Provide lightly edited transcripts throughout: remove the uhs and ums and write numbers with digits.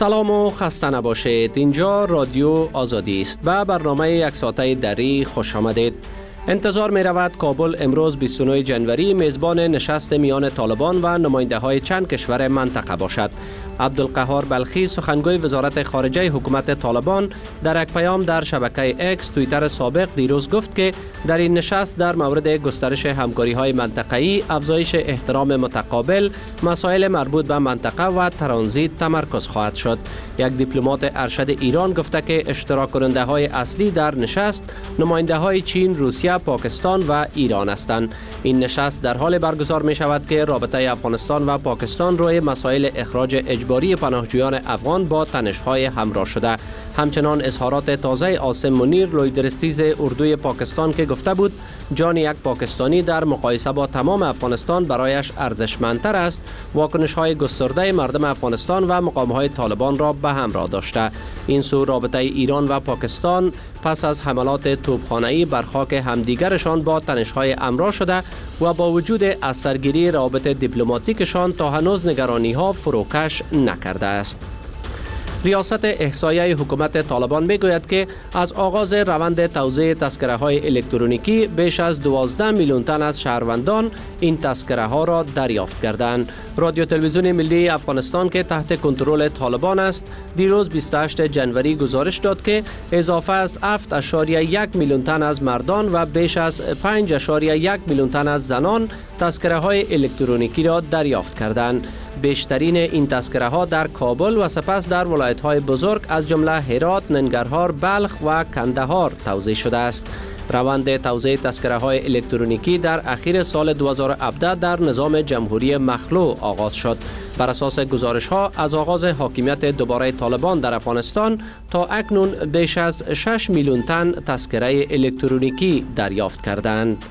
سلام و خسته نباشید. اینجا رادیو آزادی است. به برنامه یک ساعته دری خوش آمدید. انتظار می رود کابل امروز 29 جنوری میزبان نشست میان طالبان و نماینده های چند کشور منطقه باشد. عبدالقهار بلخی سخنگوی وزارت خارجه حکومت طالبان در یک پیام در شبکه اکس توییتر سابق دیروز گفت که در این نشست در مورد گسترش همکاری های منطقه‌ای، افزایش احترام متقابل، مسائل مربوط به منطقه و ترانزیت تمرکز خواهد شد. یک دیپلمات ارشد ایران گفته که اشتراک کننده های اصلی در نشست نماینده های چین، روسیه، پاکستان و ایران هستند. این نشست در حال برگزار می شود که رابطه افغانستان و پاکستان روی مسائل اخراج اجباری پناهجویان افغان با تنش‌های همراه شده. همچنان اظهارات تازه عاصم منیر لویدرستیز اردوی پاکستان که گفته بود جان یک پاکستانی در مقایسه با تمام افغانستان برایش ارزشمندتر است، واکنش‌های گسترده مردم افغانستان و مقام‌های طالبان را به همراه داشته. این سو رابطه ایران و پاکستان پس از حملات توپخانه‌ای بر خاک همدیگرشان با تنش‌های همراه شده و با وجود اثرگیری روابط دیپلماتیکشان تا هنوز نگرانی‌ها فروکش نکرده است. ریاست احصایه حکومت طالبان میگوید که از آغاز روند توزیع تذکره های الکترونیکی بیش از 12 میلیون تن از شهروندان این تذکره ها را دریافت کردند. رادیو تلویزیون ملی افغانستان که تحت کنترل طالبان است دیروز 28 جنوری گزارش داد که اضافه از 7.1 میلیون تن از مردان و بیش از 5.1 میلیون تن از زنان تذکره های الکترونیکی را دریافت کردند. بیشترین این تذکره ها در کابل و سپس در ولایت های بزرگ از جمله هرات، ننگرهار، بلخ و کندهار توزیع شده است. روند توزیع تذکره های الکترونیکی در اخیر سال 2017 در نظام جمهوری مخلوع آغاز شد. بر اساس گزارش ها از آغاز حاکمیت دوباره طالبان در افغانستان تا اکنون بیش از 6 میلیون تن تذکره الکترونیکی دریافت کردند.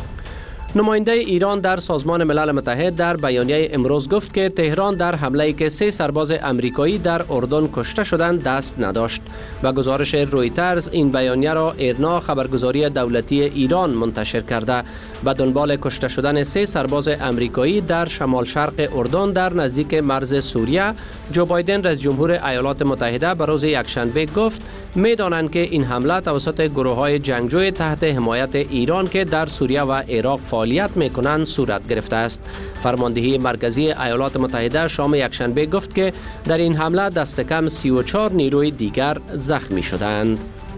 نماینده ایران در سازمان ملل متحد در بیانیه امروز گفت که تهران در حمله‌ای که 3 سرباز امریکایی در اردن کشته شدند دست نداشت. و گزارش رویترز این بیانیه را ایرنا خبرگزاری دولتی ایران منتشر کرده. به دنبال کشته شدن 3 سرباز امریکایی در شمال شرق اردن در نزدیک مرز سوریه، جو بایدن رئیس جمهور ایالات متحده به روز یکشنبه گفت می‌دانند که این حمله توسط گروه‌های جنگجوی تحت حمایت ایران که در سوریه و عراق فعالیت می‌کنند صورت گرفته است. فرماندهی مرکزی ایالات متحده شام یکشنبه گفت که در این حمله دست کم 34 نیروی دیگر زخمی شدند.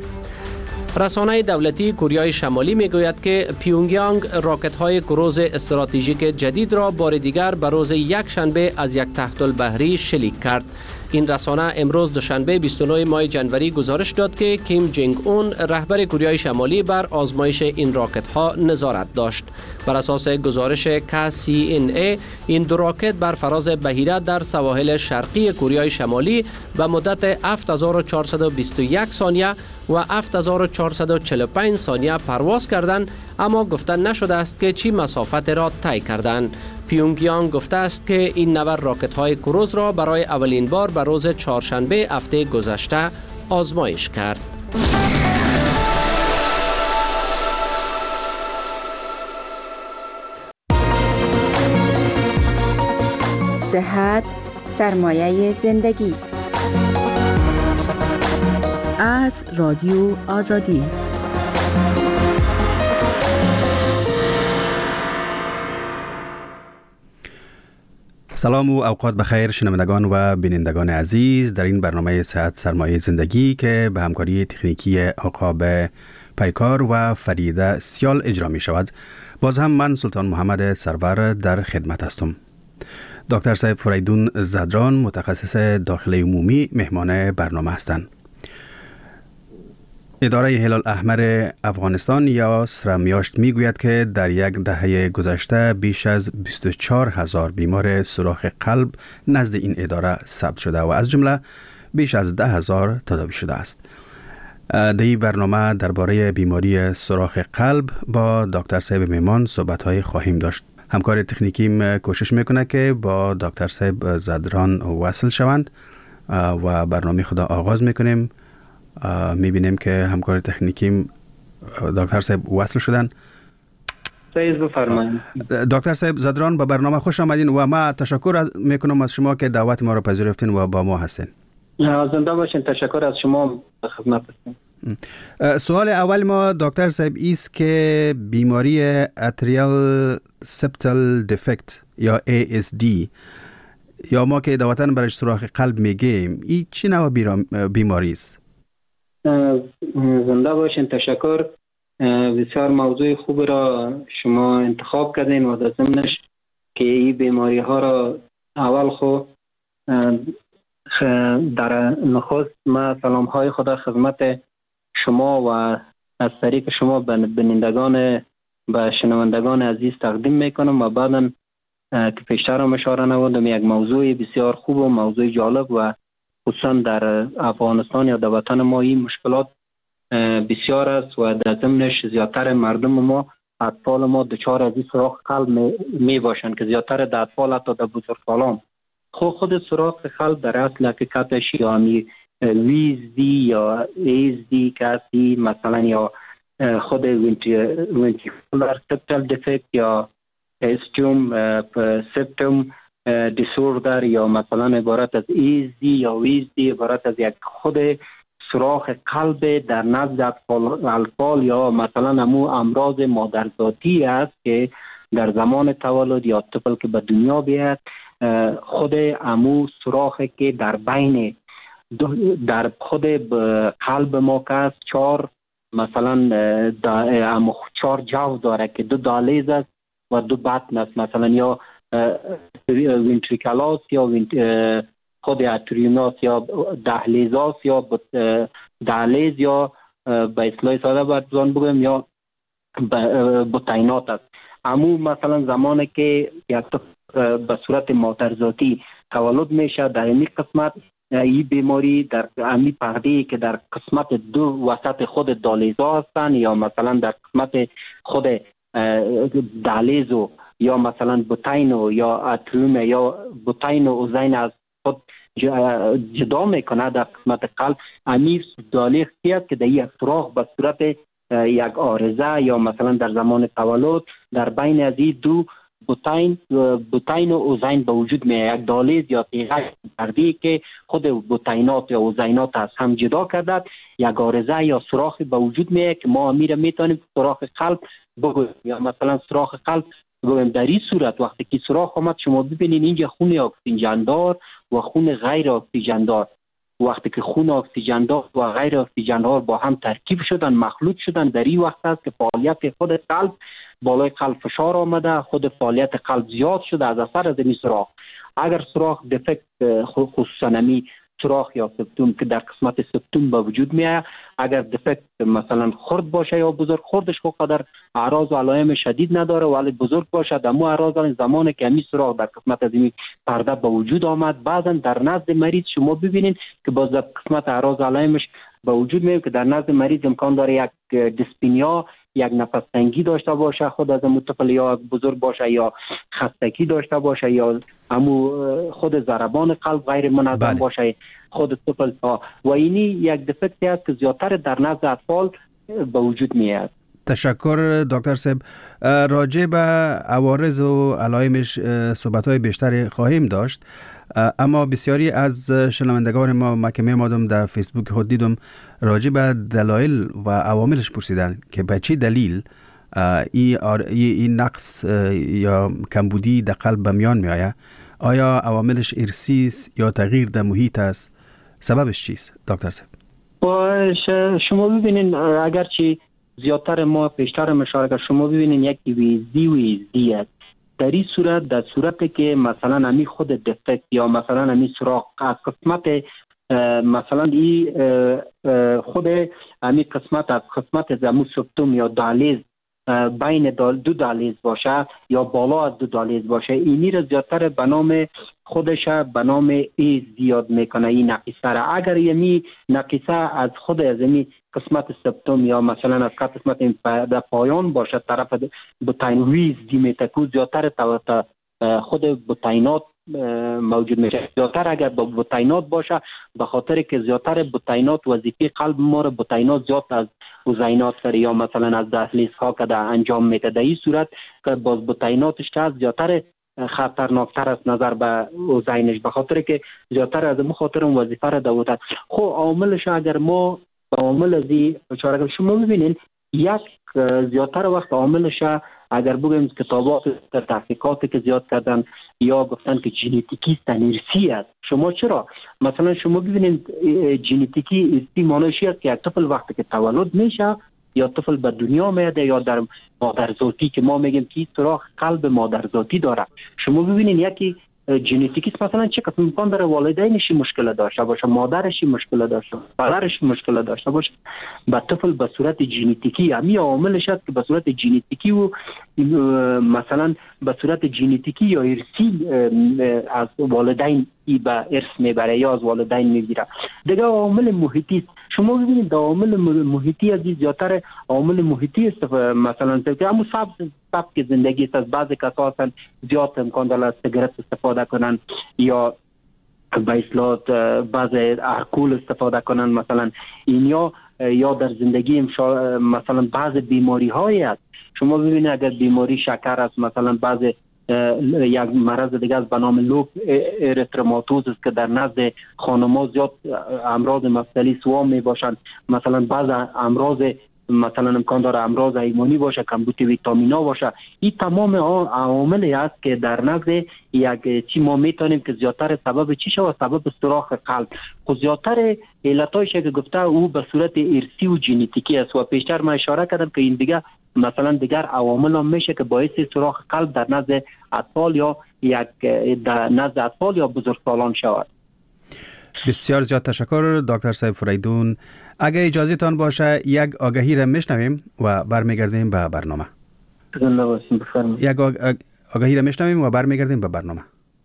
رسانه دولتی کره شمالی میگوید که پیونگیانگ راکت‌های کروز استراتژیک جدید را بار دیگر به روز یکشنبه از یک تحت البحری شلیک کرد. این رسانه امروز دوشنبه 29 ماه جنوری گزارش داد که کیم جنگ اون رهبر کره شمالی بر آزمایش این راکت ها نظارت داشت. بر اساس گزارش KCNA این دو راکت بر فراز بحیره در سواحل شرقی کره شمالی به مدت 7421 ثانیه و 7445 ثانیه پرواز کردند، اما گفته نشده است که چی مسافت را طی کردند. پیونگیانگ گفته است که این نوع راکت های کروز را برای اولین بار به روز چهارشنبه هفته گذشته آزمایش کرد. صحت سرمایه زندگی. از رادیو آزادی. سلام و اوقات بخیر شنوندگان و بینندگان عزیز. در این برنامه صحت سرمایه زندگی که به همکاری تکنیکی عقاب پیکار و فریده سیال اجرا می شود، باز هم من سلطان محمد سرور در خدمت هستم. دکتر صاحب فریدون زدران متخصص داخله عمومی مهمان برنامه هستند. اداره هلال احمر افغانستان یا سرمیاشت میگوید که در یک دهه گذشته بیش از 24,000 بیمار سوراخ قلب نزد این اداره ثبت شده و از جمله بیش از 10,000 تداوی شده است. در این برنامه درباره بیماری سوراخ قلب با دکتر صاحب مهمان صحبت‌های خواهیم داشت. همکار تکنیکیم کوشش میکنه که با دکتر صاحب زدران وصل شوند و برنامه خدا آغاز میکنیم. میبینیم که همکار تکنیکیم دکتر صاحب وصل شدن. بفرمایید. دکتر صاحب زدران به برنامه خوش آمدین و ما تشکر میکنم از شما که دعوت ما را پذیرفتین و با ما هستین. زنده باشین. تشکر از شما. خدمت هستم. سوال اول ما دکتر صاحب است که بیماری اتریال سپتال دفکت یا ASD یا ما که در وطن برش سوراخ قلب میگیم، این چی نوع بیماری است؟ زنده باشین. تشکر. بسیار موضوع خوب را شما انتخاب کردین و در ضمنش که این بیماری ها را اول خود در نخست ما سلام های خدا خدمت شما و از طریق شما بینندگان و شنوندگان عزیز تقدیم میکنم و بعدا که پیشتر هم اشاره نمودم یک موضوع بسیار خوب و موضوع جالب و خصوصا در افغانستان یا در وطن ما این مشکلات بسیار است و در ضمنش زیادتر مردم ما اطفال ما دچار از این سوراخ قلب می باشند که زیادتر در اطفال حتی در بزرگسالان. خود سوراخ قلب در اصل حقیقتش یا ویزدی یا ایزدی کسی مثلا یا خود وینتریکولار سپتال دفکت یا استیوم سپتوم دیسوردر یا مثلا عبارت از ایزدی یا ویزدی عبارت از یک خود سوراخ قلب در نزد اطفال یا مثلا امو امراض مادرزادی است که در زمان تولد یا طفل که به دنیا بیاد خود امو سوراخی که در بین در خود قلب ما که است چهار مثلا امو چهار جو داره که دو دهلیز است و دو بطن است، مثلا یا وینتریکلاس یا خود اتریوماس یا دهلیزاس یا دهلیز یا به اصطلاح ساده برزان بگویم یا بطینات است. امو مثلا زمانی که یک به صورت مادرزادی تولد میشه در این قسمت این بیماری در امی پرده‌ای که در قسمت دو وسط خود دهلیزا هستند یا مثلا در قسمت خود دهلیزو یا مثلا بطینو یا اتریوم یا بطین و اوزین از خود جدا میکنه در قسمت قلب. امی دهلیز است که در یک سوراخ به صورت یک آرزه یا مثلا در زمان تولد در بین از این دو بطین و اوزین به وجود میاد. یک دهلیز یا تیغه پرده‌ای که خود بطینات یا اوزینات از هم جدا کرده یک آرزه یا سوراخی به وجود میاد که ما امیر میتونیم سوراخ قلب بگویم یا مثلا سوراخ قلب بگویم. در این صورت وقتی که سوراخ آمد شما ببینید اینجا خون اکسیژن دار و خون غیر اکسیژن دار. وقتی که خون اکسیژن دار و غیر اکسیژن دار با هم ترکیب شدن مخلوط شدن در این وقت است که فعالیت خود قلب بالای قلب فشار آمده، خود فعالیت قلب زیاد شده از اثر از این سوراخ. اگر سوراخ دفکت خصوصا نمی سوراخ یا سپتوم که در قسمت سپتوم به وجود میاد، اگر دفکت مثلا خرد باشه یا بزرگ، خردش قدر اعراض و علائم شدید نداره ولی بزرگ باشه دمو اعراض زمانی که همین سوراخ در قسمت از این پرده به وجود آمد بعضا در نزد مریض شما ببینید که باز در قسمت اعراض و علائمش به وجود میاد که در نزد مریض امکان داره یک دیسپنیا یک نفس تنگی داشته باشه خود از طفل یا بزرگ باشه یا خستگی داشته باشه یا خود ضربان قلب غیر منظم باشه خود طفل و اینی یک دفکتی است که زیادتر در نزد اطفال به وجود میاد. تشکر دکتر صاحب. راجع به عوارض و علائمش صحبت‌های بیشتری خواهیم داشت، اما بسیاری از شنوندگان ما که می‌آمدم در فیسبوک خود دیدم راجع به دلایل و عواملش پرسیدن که به چه دلیل این نقص یا کمبودی در قلب به میان میآید. آیا عواملش ارثی است یا تغییر در محیط است؟ سببش چیست دکتر صاحب؟ شما ببینید اگرچه زیادتر ما پیشتر مشارکت شما ببینید یک ویزدی است. در این صورت در صورتی که مثلا امی خود دفکت یا مثلا امی سوراخ از قسمت مثلا خود امی قسمت از قسمت زمو سپتوم یا دهلیز بین دو دهلیز باشه یا بالا از دو دهلیز باشه اینی را زیادتر به نام خودش به نام ایز یاد میکنه این نقیصه را. اگر یمی نقیصه از خود از این قسمت سپتوم یا مثلا از قسمت در پایان باشه طرف بطین ویز دیمیتکو زیادتر خود بطینات موجود میشه. زیادتر اگر با بطینات باشه به خاطر که زیادتر بطینات وظیفه قلب ما رو بطینات زیاد از اوزینات سر یا مثلا از دهلیز ها که انجام میده. در این صورت که باز بطیناتش که زیادتر خطرناکتر است نظر به اوزینش، به خاطر که زیادتر از اون خاطر اون وظیفه را دوت. خب عاملش اگر ما عامل ازی چاره شما ببینید یک زیادتر وقت عاملش اگر بگیم کتابات تحقیقاتی که زیاد کردن یا گفتن که ژنتیکی ارثی است. شما چرا مثلا شما ببینید ژنتیکی ارثی معنیش است که یک طفل وقتی که تولد میشه یا طفل به دنیا میاد یا در مادرزادی که ما میگیم که سوراخ قلب مادرزادی داره، شما ببینید یکی ژنتیکی مثلا چه قسم امکان داره والدینش مشکل داشته باشه، مادرش مشکل داشته باشه، پدرش مشکل داشته باشه، به طفل به صورت ژنتیکی همین عاملش است که به صورت ژنتیکی و مثلا به صورت ژنتیکی یا ارثی از والدین به ارث میبره یا از والدین میگیره. دیگه عامل محیطی است. شما ببینید عامل محیطی از زیادتر عامل محیطی است، مثلا که همون سبک زندگی است. از بعضی کسا هستن زیاد امکان داره سیگارت استفاده کنن یا به اصطلاح بعضی الکل استفاده کنن، مثلا این یا در زندگی مثلا بعضی بیماری هایی است. شما ببینید اگر بیماری شکر است، مثلا بعضی یک مرض دیگه است به نام لوپ اریتروماتوز است که در نزد خانم‌ها زیاد امراض مفصلی سوام می باشند. مثلا بعض امراض مثلا امکان داره امراض ایمنی باشه، کمبود ویتامینا باشه. این تمام عواملی است که در نزد یک چی ما میتونیم که زیادتر سبب چی شود، سبب سوراخ قلب. خود زیادتر علتایش که گفته او به صورت ارثی و ژنتیکی است و پیشتر من اشاره کردم که این دیگه مثلا دیگر عوامل هم میشه که باعث سوراخ قلب در نزد اطفال یا در نزد اطفال یا بزرگسالان شود. بسیار زیاد تشکر دکتر صاحب فریدون. اگه اجازه تان باشه یک آگهی را میشنویم و برمیگردیم به برنامه. زنده باشین، بفرمایید. یک آگهی را میشنویم و برمیگردیم به برنامه.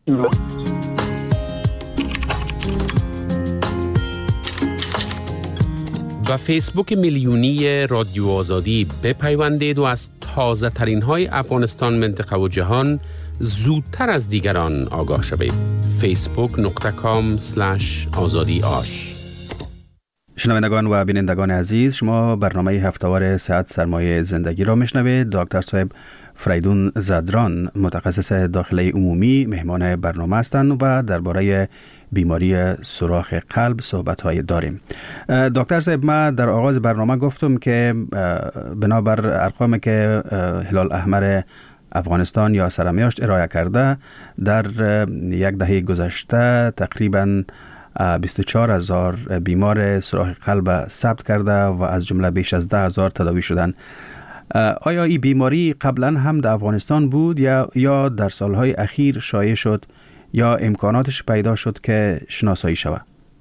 و فیسبوک میلیونی رادیو آزادی بپیوندید و از تازه ترین های افغانستان، منطقه و جهان زودتر از دیگران آگاه شوید. facebook.com/azadi ash. شنوندگان و بینندگان عزیز، شما برنامه هفته‌وار صحت سرمایه زندگی را میشنوید. دکتر صاحب فریدون زدران متخصص داخله عمومی مهمان برنامه هستند و درباره بیماری سوراخ قلب صحبت‌های داریم. دکتر صاحب، ما در آغاز برنامه گفتم که بنابر ارقامی که هلال احمر افغانستان یا سرمیاشت ارائه کرده، در یک دهه گذشته تقریباً 24,000 بیمار سوراخ قلب ثبت کرده و از جمله بیش از 10,000 تداوی شدند. آیا این بیماری قبلا هم در افغانستان بود یا در سالهای اخیر شایع شد یا امکاناتش پیدا شد که شناسایی شود؟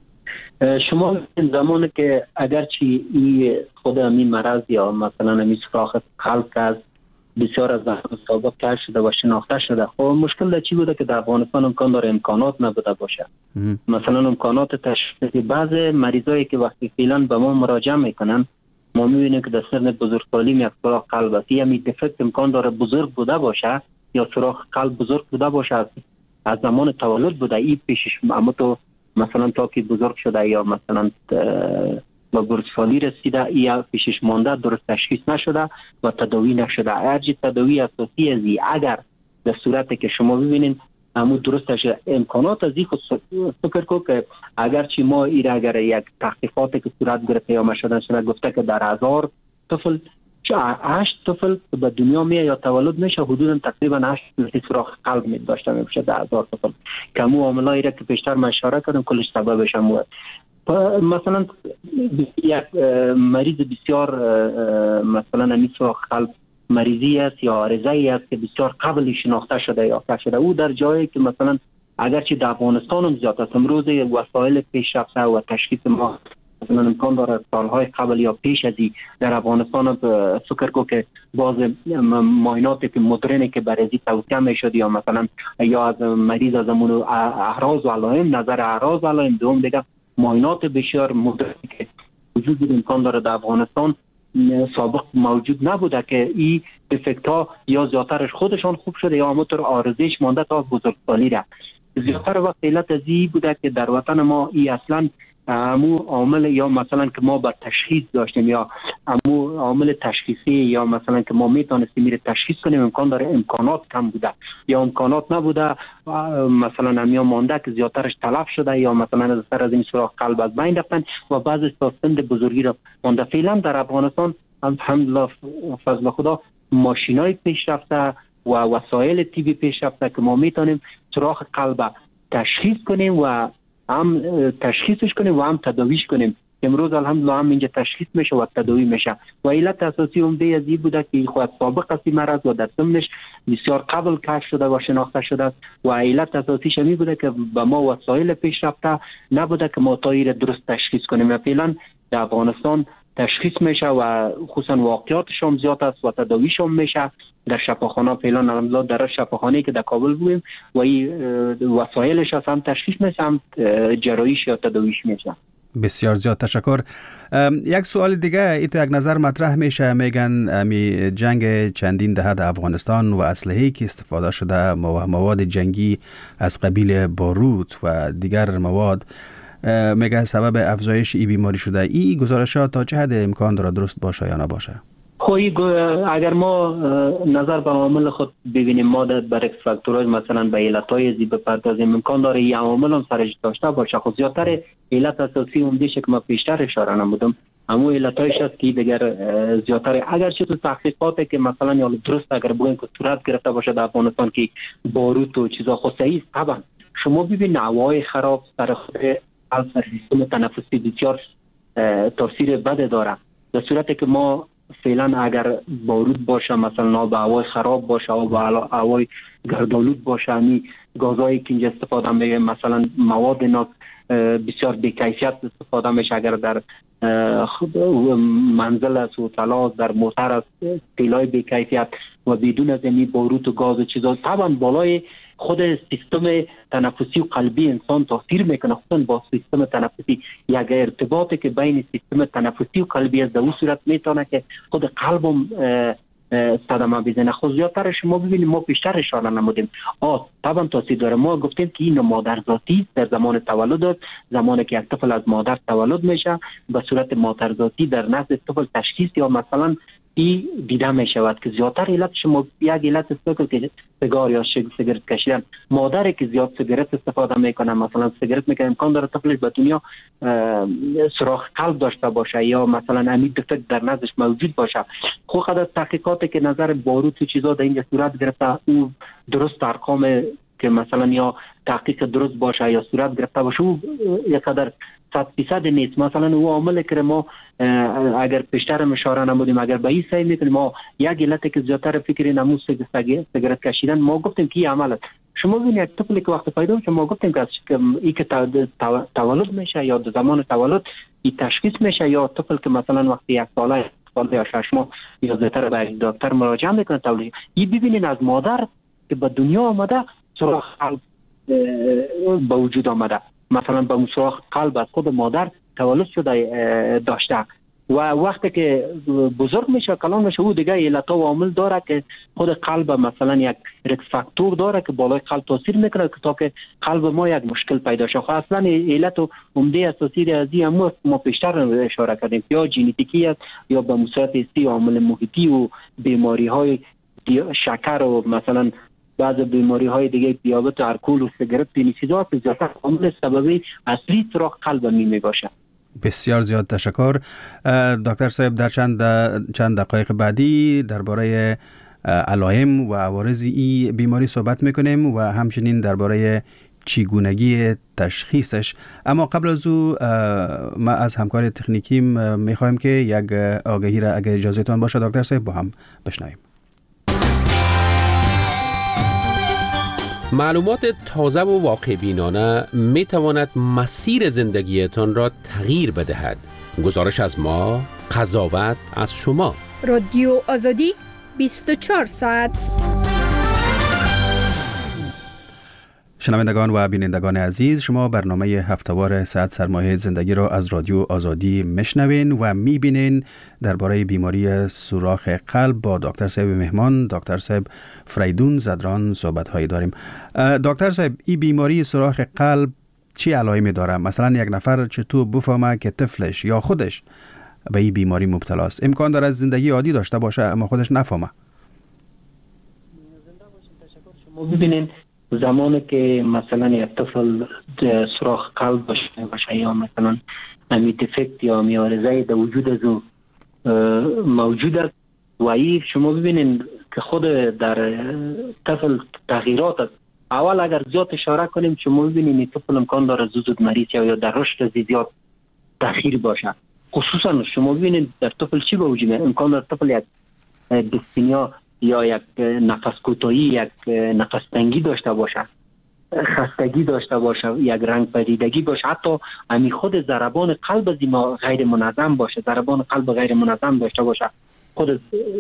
شما زمانی که اگرچه این خود همین مرض یا مثلا همین سوراخ قلب که بسیار از سابق کشف شده و شناخته شده، خب مشکل در چی بوده که در افغانستان امکان داره امکانات نبوده باشه. مثلا امکانات تشخیص بعض مریضایی که وقتی فعلا به ما مراجعه میکنن، ما میبینیم که در سن بزرگسالی یک سوراخ قلب است. یعنی دفکت امکان داره بزرگ بوده باشه یا سوراخ قلب بزرگ بوده باشه، از زمان تولد بوده این پیشش، اما تو مثلا تا که بزرگ شده یا مثلا و بزرگسالی رسیده یا پیشش مانده درست تشخیص نشده و تداوی نشده. هرچی تداوی اساسی ازی اگر به صورتی که شما ببینین همون درست شده، امکانات ازی خود فکر کو که اگرچه ما ایره اگر یک تحقیقاتی که صورت گرفته یا شده گفته که در 1000 طفل 8 طفل به دنیا میاد یا تولد میشه حدودا تقریبا 8 سوراخ قلب می داشته میشه در 1000 طفل. که همون عاملایی را که پیشتر من اشاره کردم کلش سببش هم مثلا یک مریض بسیار مثلا همین سوراخ قلب مریضی است یا عارضه‌ای است که بسیار قبل شناخته شده یا کشف شده، او در جایی که مثلا اگرچه در افغانستان هم زیاد است، امروز وسایل پیشرفته و تشخیص ما مثلا امکان داره سالهای قبل یا پیش ازی در افغانستان فکر کو که باز معایناتی که مدرنی که برای توصیه میشد یا مثلا یا از مریض از امون اعراض و علائم، نظر اعراض و علائم، دوم دیگه معاینات بسیار مدرنی که وجود بود امکان داره در افغانستان سابق موجود نبوده که این افکت ها یا زیادترش خودشان خوب شده یا همونطور عارضه‌اش مانده تا بزرگسالی را. زیادتر وقت علت از این بوده که در وطن ما این اصلا همون عامل یا مثلا که ما بر تشخیص داشتیم یا عامل تشخیصی یا مثلا که ما میتونستیم میره تشخیص کنیم امکان داره امکانات کم بوده یا امکانات نبوده، مثلا همیا مانده که زیادترش تلف شده یا مثلا از این سوراخ قلب از بین رفتن و بعضی سند بزرگی را مانده. فعلا در افغانستان الحمدلله فضل خدا ماشینای پیشرفته و وسایل طبی پیشرفته که ما میتونیم سوراخ قلب تشخیص کنیم و هم تشخیصش کنیم و هم تداویش کنیم. امروز الحمدلله هم اینجا تشخیص میشه و تداوی میشه و علت اساسی عمده از این بوده که خود سابق است مرض و در ضمنش بسیار قبل کشف شده و شناخته شده است و علت اساسیش می بوده که به ما وسایل پیشرفته نبوده که ما تا این درست تشخیص کنیم. و فعلا در افغانستان تشخیص میشه و خصوصا واقعیاتش هم زیاد است و تداویش هم میشه در شفاخانه. فعلا الحمدلله در شفاخانه‌ای که در کابل بودیم و این وسایلش هم تشخیص میشه هم جراحیش یا تداویش میشه. بسیار زیاد تشکر. یک سوال دیگه ایت یک نظر مطرح میشه، میگن می جنگ چندین دهه در افغانستان و اسلحه‌ای که استفاده شده مواد جنگی از قبیل باروت و دیگر مواد میگه سبب افزایش این بیماری شده. این گزارشات تا چه حد امکان داره درست باشه یا نباشه؟ اگر ما نظر به عوامل خود ببینیم، ما در ریسک فاکتورهای مثلا به علتهای زی بپردازیم، امکان داره این عوامل هم سرش داشته باشه. خود زیادتر علت اساسی عمده‌اش که ما پیشتر اشاره نمودم همون علتایش است که دیگر زیادتر اگرچه تو تحقیقاتی که مثلا یا درست اگر بگویم که صورت گرفته باشه در افغانستان که باروت و چیزا خود صحیح است. طبعا شما ببین هوای خراب سر خود سیستم تنفسی بسیار تاثیر بد داره. در صورتی که ما فعلا اگر بارود باشه، مثلا به هوای خراب باشه و به هوای گردآلود باشه، همین گازایی که اینجا استفاده میشه مثلا مواد ناک بسیار بی‌کیفیت استفاده میشه. اگر در منزل است و هتل در موتر است تیلای بی‌کیفیت و بدون از این بارود و گاز و چیزا طبعا بالای خود سیستم تنفسی و قلبی انسان تاثیر میکنه. خصوصا با سیستم تنفسی یک ارتباطی که بین سیستم تنفسی و قلبی است، در اون صورت میتونه که خود قلبم صدمه بزنه. خود زیادتر شما ببینید ما پیشتر اشاره نمودیم طبعا تاثیر داره. ما گفتیم که این مادرزادی در زمان تولد است، زمانی که یک طفل از مادر تولد میشه به صورت مادرزادی در نزد طفل تشخیص یا مثلا این دیده می شود که زیادتر علت شما یک علت است که سیگار یا سیگارت کشیدن. مادری که زیاد سیگارت استفاده میکنه مثلا سیگارت میکنه امکان داره طفلش به دنیا سوراخ قلب داشته باشه یا مثلا امید دفت در نزدش موجود باشه. خود قدر تحقیقاتی که نظر باروت و چیزا در اینجا صورت گرفته او درست ارقام که مثلا یا تحقیق درست باشه یا صورت گرفته باشه او یک قدر 100% نیست. مثلا او عامل که ما اگر پیشتر اشاره نمودیم اگر به این سعی میکنیم ما یک علت که زیادتر فکر نمود سیگارت کشیدن ما گفتیم که این عمل است. شما ببینید یک طفلی که وقت پیدا میشه ما گفتیم که این که تولد میشه یا در زمان تولد این تشخیص میشه یا طفل که مثلا وقتی یک ساله یا 6 ماه یا زیادتر به دکتر مراجعه میکنه تولد این ببینید از مادر که به دنیا آمده سوراخ قلب به وجود آمده، مثلا به سوراخ قلب از خود مادر تولد شده داشته و وقتی که بزرگ میشه کلان میشه او دیگه علت و عامل داره که خود قلب مثلا یک ریسک فاکتور داره که بالای قلب تاثیر میکنه که تا که قلب ما یک مشکل پیدا شه. اصلا علت و عمده اساسی از این ما پیشتر اشاره کردیم یا ژنتیکی است یا به صورت استی عامل محیطی و بیماری های شکر و مثلا بعض بیماری های دیگه دیابت و الکل و سیگارت چیزا زیادتر عامل سببی اصلی سوراخ قلب می باشه. بسیار زیاد تشکر دکتر صاحب. در چند دقایق بعدی درباره علائم و عوارض این بیماری صحبت میکنیم و همچنین درباره چگونگی تشخیصش. اما قبل از او ما از همکار تکنیکی میخوایم که یک آگهی را اگر اجازهتون باشه دکتر صاحب با هم بشنویم. معلومات تازه و واقع بینانه می تواند مسیر زندگیتان را تغییر بدهد. گزارش از ما، قضاوت از شما. رادیو آزادی 24 ساعت. شنوندگان و بینندگان عزیز، شما برنامه هفته‌وار ساعت سرمایه زندگی را از رادیو آزادی میشنوین و میبینین. درباره بیماری سوراخ قلب با دکتر صاحب مهمان دکتر صاحب فریدون زدران صحبت هایی داریم. دکتر صاحب این بیماری سوراخ قلب چی علائمی داره؟ مثلا یک نفر چطور بفهمه که طفلش یا خودش به این بیماری مبتلا است. امکان داره زندگی عادی داشته باشه اما خودش نفهمه. شما ببینید زمانی که مثلا یک طفل سوراخ قلب باشه یا مثلا دیفکت یا عارضه در وجود از او موجود است و این شما ببینید که خود در طفل تغییرات است. اول اگر زیاد اشاره کنیم شما ببینید این طفل امکان داره زود مریض یا در رشد زیاد تأخیر باشه. خصوصا شما ببینید در طفل چی به وجود میاد؟ امکان داره طفل یک دیسپنیا یا یک نفس کوتاهی، یک نفس تنگی داشته باشه، خستگی داشته باشه، یک رنگ پریدگی باشه، حتی امی خود ضربان قلب از ما غیر منظم باشه، ضربان قلب غیر منظم داشته باشه، خود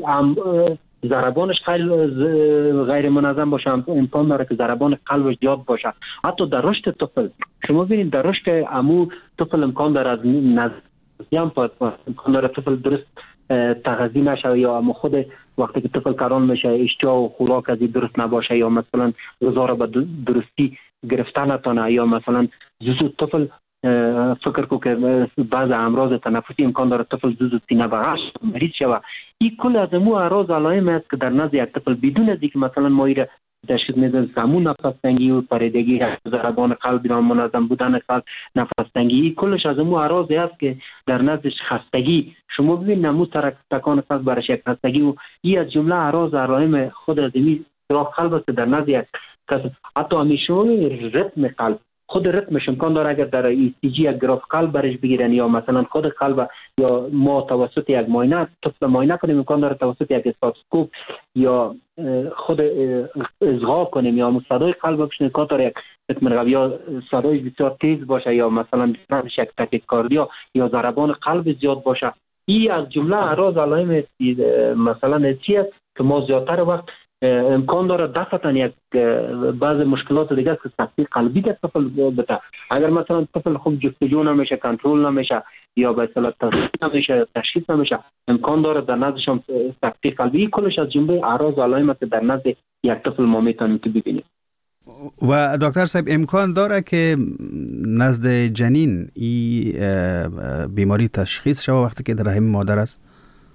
ضربانش غیر منظم باشه، امکان داره که ضربان قلبش زیاد باشه. حتی در رشد طفل شما ببینید در رشد عمو طفل امکان داره از نزدیام امکان داره طفل درست تغذیه نشه یا اما خود وقتی که طفل کاران میشه اشتها و خوراک از درست نباشه یا مثلا غذا را به درستی گرفتن نتونه یا مثلا زود طفل فکر کو که بعض امراض تنفسی امکان داره طفل زود سینه بغش مریض شود. این کل از امو اعراض علائم است که در نزد یک طفل بدون از اینکه مثلا ما ایره تشخیص میدیم همون نفس تنگی و پریدگی، ضربان قلب نامنظم بودن قلب، نفس تنگی، کلش از امو اعراض است که در نزدش خستگی. شما ببینید نمو تکان قلب برش یک خستگی و این از جمله اعراض علائم خود از این سوراخ قلب است در نزد یک کس. حتی همیشه ریتم قلب خود ریتمش امکان داره اگر در ECG یک گراف قلب برش بگیرن یا مثلا خود قلب یا ما توسط یک معاینه طفل معاینه کنیم امکان داره توسط یک استاتوسکوپ یا خود اصغا کنیم یا صدای قلب بشنویم امکان داره یک ریتم قلب یا صدای بسیار تیز باشه یا مثلا یک تاکیکاردیا یا ضربان قلب زیاد باشه. این از جمله اعراض علائم مثلا چی است که ما زیادتر وقت امکان داره دفعتاً یک بعض مشکلات دیگه است که سکته قلبی در طفل بده. اگر مثلا طفل خوب جستجو نمیشه، کنترل نمیشه یا به اصطلاح تشخیص نمیشه امکان داره در نزدش هم سکته قلبی. کلش از جمله اعراض علائم است در نزد یک طفل ما میتونیم که ببینیم. و دکتر صاحب امکان داره که نزد جنین این بیماری تشخیص شود وقتی که در رحم مادر است؟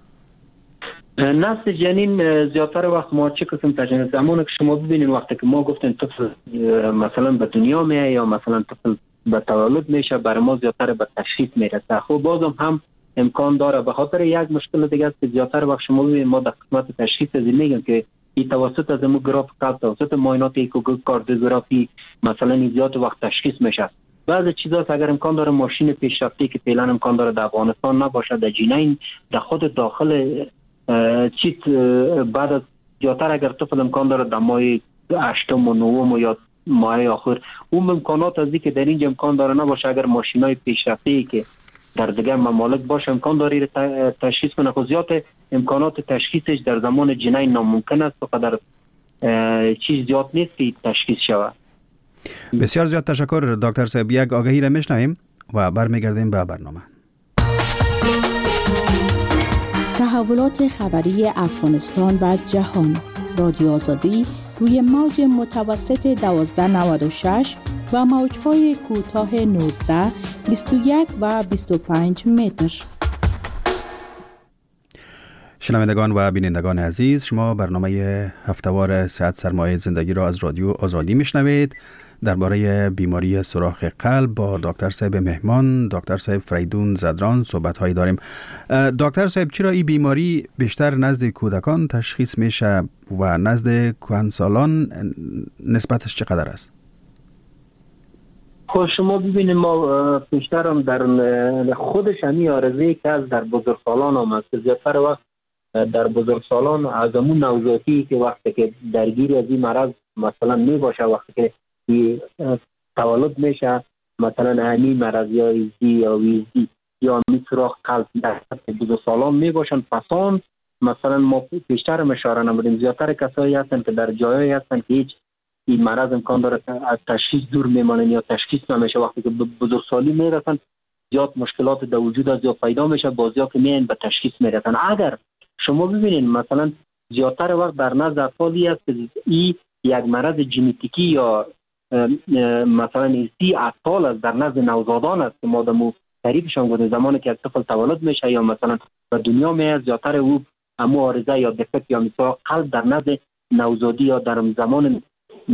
نسل جنین زیادتر وقت ما چه قسم تشخیص زمانی که شما ببینید وقتی که ما گفتیم طفل مثلا به دنیا میاد یا مثلا طفل به تولد میشه برای ما زیادتر به تشخیص میرسه. خب بازم هم امکان داره به خاطر یک مشکل دیگه است که زیادتر وقت شما ببینید ما در قسمت تشخیص از میگم که این توسط از گراف قلب توسط معاینات ایکوکاردیوگرافی مثلا زیاد وقت تشخیص میشه. بعضی چیزا اگر امکان داره ماشین پیشرفته که فعلا امکان داره در افغانستان نباشه در جنین در خود داخل چیت بعد از زیادتر اگر طفل امکان داره در ماه 8 و 9 یا ماه آخر اون امکانات از که در اینجا امکان داره نباشه. اگر ماشینای پیشرفته‌ای که در دیگه ممالک باشه امکان داره تشخیص کنه. خب زیاد امکانات تشخیصش در زمان جنین ناممکن است و در چیز زیاد نیست که تشخیص شود. بسیار زیاد تشکر دکتر صاحب. یک آگهی را میشنویم و برمیگردیم به برنامه. تحولات خبری افغانستان و جهان. رادیو آزادی روی موج متوسط 1296 و موج‌های کوتاه 19، 21 و 25 متر. شنوندگان و بینندگان عزیز، شما برنامه هفتهوار صحت سرمایه زندگی را از رادیو آزادی میشنوید. درباره بیماری سوراخ قلب با دکتر صاحب مهمان دکتر صاحب فریدون زدران صحبت هایی داریم. دکتر صاحب چرا این بیماری بیشتر نزد کودکان تشخیص میشه و نزد کهنسالان نسبتش چقدر است؟ خب شما ببینید ما بیشتر هم در خودش همی عارضه‌ای که از در بزرگسالان هم است. زیادتر وقت در بزرگسالان از همون نوزادی که وقتی که درگیر از این مرض مثلا می باشه وقتی که تولد میشه مثلا همی مرض یا ایزدی یا ویزدی یا سوراخ قلب در بزرگسالان می باشن پسان مثلا ما بیشتر هم اشاره نمودیم. زیادتر کسایی هستن که در جایی هستن که هیچ این مرض امکان داره از تشخیص دور میمانن یا تشخیص نمیشه. وقتی که بزرگسالی میرسن زیاد مشکلات در وجود از یا پیدا میشه بازیا که میان به تشخیص میرسن. اگر شما ببینید مثلا زیادتر وقت در نزد اطفالی است که این یک مرض ژنتیکی یا مثلا ایستی اطفال است در نزد نوزادان است که ما دمو تعریفشان گفتم زمانی که طفل تولد میشه یا مثلا به دنیا میاد زیاتر او امو عارضه یا دفکت یا مثلا قلب در نزد نوزادی یا در زمان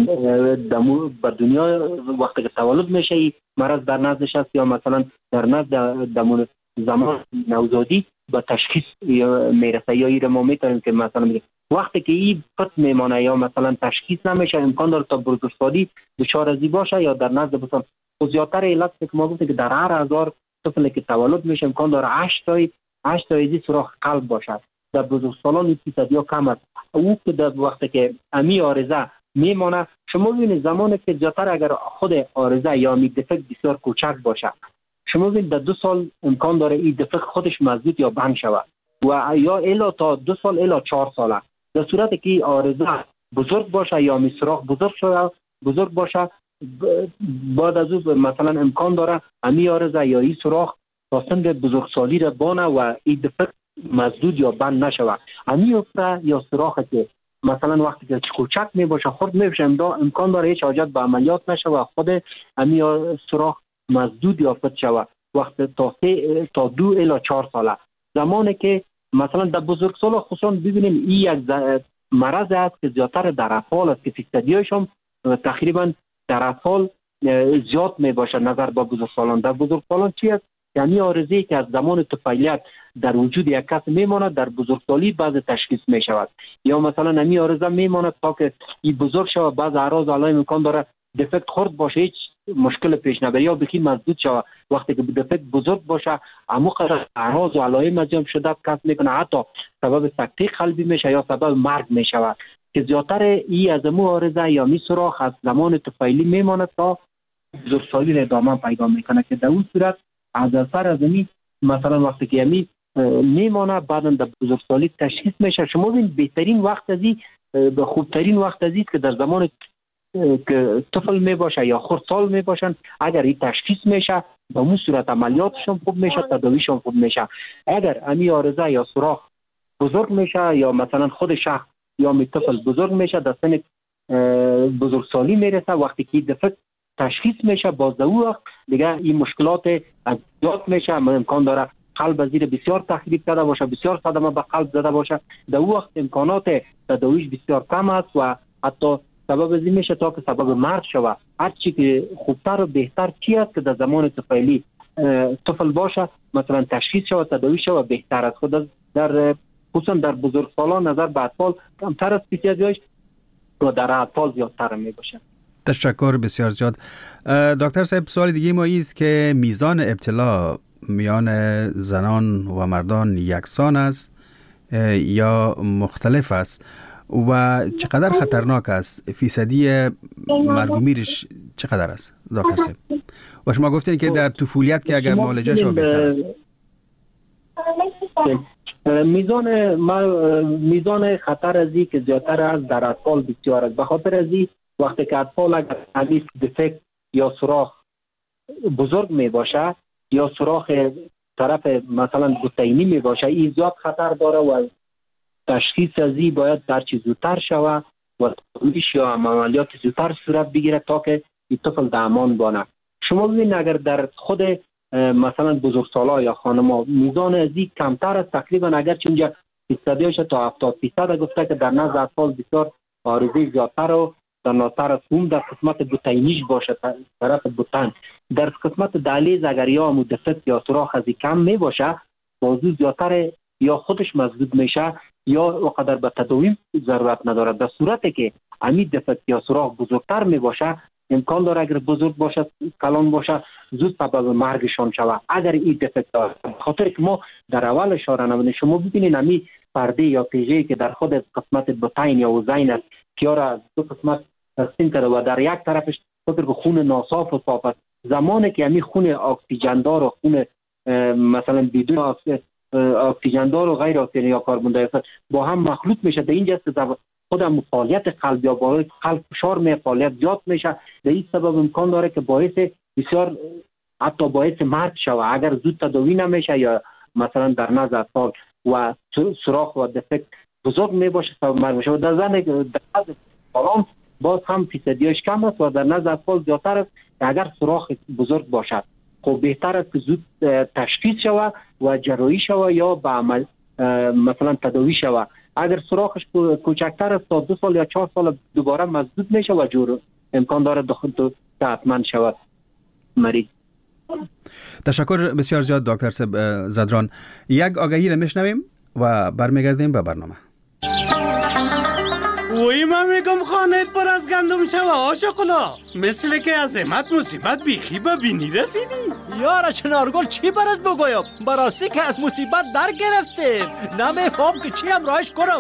به دنیا وقتی که تولد میشه مرض در نزدش است یا مثلا در نزد زمان نوزادی به تشخیص میرسه یا این ما میتونیم که مثلا وقتی که این پت میمانه یا مثلا تشخیص نمیشه امکان داره تا بزرگسالی دچار ازی باشه یا در نزد مثلا زیاتر علت که ما گفتیم که در هر 1000 طفلی که تولد میشه امکان داره 8 تا ازی سوراخ قلب باشه. در بزرگسالان این فیصدی کم است. او که در وقتی که امی عارضه میمانه شما ببینید زمانی که زیاتر اگر خود عارضه یا می دفکت بسیار کوچک باشه شما ببینید در 2 سال امکان داره این دفکت خودش مسدود یا بند شود و یا الا تا 2 سال الا 4 ساله. در صورتی که عارضه بزرگ باشه یا می سوراخ بزرگ باشه بعد از او مثلا امکان داره امی عارضه یا این سوراخ تا سن بزرگسالی را بانه و این دفکت مسدود یا بند نشود. امی عفره یا سوراخی که مثلا وقتی که کوچک می باشه خرد می بشه امکان داره هیچ حاجت به عملیات نشه و خود امی سوراخ مسدود یا فت شود وقت تا 2 الی 4 ساله. زمانی که مثلا در بزرگسال خصوصا ببینیم این یک مرض است که زیادتر در اطفال است که فیصدیایشون تقریبا در اطفال زیاد می باشه نظر به بزرگسالان. در بزرگسالان چی است؟ یعنی عارضه‌ای که از زمان طفولیت در وجود یک کس میماند در بزرگسالی بعض تشخیص می شود یا مثلا نمی عارضه میماند تا که این بزرگ شود بعض اعراض علائم امکان داره دفکت خرد باشه هیچ مشکل پیش نبره یا بخی مسدود شود. وقتی که دفکت بزرگ باشه اما اعراض و علائم از جمله شدت کس میکنه حتی سبب سکته قلبی میشه یا سبب مرگ میشود که زیاتر این از امو عارضه یا می سوراخ از زمان طفولی میماند تا بزرگسالی ادامه پیدا میکنه که در اون صورت از اثر از این مثلا وقتی که یمی میمانه بعدا در بزرگسالی تشخیص میشه. شما ببین بهترین وقت ازی به خوبترین وقت ازی که در زمان که طفل می باشه یا خردسال می باشن اگر این تشخیص میشه به اون صورت عملیاتشون خوب میشه تداویشون خوب میشه. اگر امی عارضه یا سوراخ بزرگ میشه یا مثلا خود شخص یا می طفل بزرگ میشه در سن بزرگسالی میرسه وقتی که دفکت تشخیص میشه باز او وقت دیگه این مشکلات از زیاد میشه امکان داره قلب زیر بسیار تخریب کرده باشه بسیار صدمه به قلب زده باشه در او وقت امکانات تداویش بسیار کم است و حتی سبب از این میشه تا که سبب مرگ شود. هر چی که خوبتر و بهتر چی است که در زمان طفولی طفل باشه مثلا تشخیص شود تداوی شود بهتر است. خود در خصوصا در بزرگسالان نظر به اطفال کمتر است فیصدیش و در اطفال زیادتر می باشه. تشکر بسیار زیاد. دکتر صاحب سوال دیگه ما است که میزان ابتلا میان زنان و مردان یکسان است یا مختلف است و چقدر خطرناک است؟ فیصدی مرگ و میرش چقدر است دکتر صاحب؟ و شما گفتین که در طفولیت که اگر معالجه شود بهتر است. میزان خطر ازی که زیادتر است در اطفال بسیار است. به خاطر ازی وقتی که اطفال اگر حدیث دفکت یا سوراخ بزرگ می باشه یا سوراخ طرف مثلا بطینی می باشه این زیاد خطر داره و تشخیص ازی باید در چیز زودتر شود و تداویش یا عملیات زودتر صورت بگیره تا که این طفل در امان بانه. شما ببینید اگر در خود مثلا بزرگسالا یا خانما میزان ازی کمتر است تقریبا اگرچه اینجا فیصدیش تا 70% گفته که در نزد اطفال بسیار عارضه زیادتر و در ناتر است در قسمت بطینیش باشه طرف بطن در قسمت دهلیز اگر یا مدفت یا سوراخ ازی کم می باشه موضوع زیادتر یا خودش مسدود میشه یا وقدر به تداوی ضرورت نداره. در صورتی که امی دفت یا سوراخ بزرگتر می باشه امکان داره اگر بزرگ باشه کلان باشه زود سبب مرگشان شود اگر این دفت داره. خاطر که ما در اول اشاره نمودیم شما ببینید امی پرده یا پیژه‌ای که در خود قسمت بطین یا وزین است که از دو قسمت تقسیم کرده و در یک طرفش خاطر که خون ناصاف و صاف است زمانی که امی خون اکسیژن دار و خون مثلا بدون اکسیژن دار و غیر اکسیژن یا کربن دی اکساید با هم مخلوط میشه در اینجاست که خود فعالیت قلب یا باعث قلب فشار می فعالیت زیاد میشه در این سبب امکان داره که باعث بسیار حتی باعث مرگ شود اگر زود تداوی نمیشه یا مثلا در نزد اطفال و سوراخ و دفکت بزرگ می باشه سبب مرگ میشه. در نزد اطفال باز هم فیصدیش کم است و در نزد اطفال زیادتر است اگر سوراخ بزرگ باشد. خب بهتر است که زود تشخیص شود و جراحی شود یا به عمل مثلا تداوی شود. اگر سوراخش کوچکتر است تا 2 سال یا 4 سال دوباره مسدود میشه و جور امکان داره صحتمند شود مریض. تشکر بسیار زیاد دکتر زدران. یک آگهی را میشنویم و برمیگردیم به برنامه. وی من میگم خانهت پر از گندم شوه آشقلا، مثل که از امت مصیبت بیخی به بینی رسیدی. یارا چنارگل چی برات بگویم؟ براستی که از مصیبت در گرفتیم، نمیفهم که چی امراش کنم.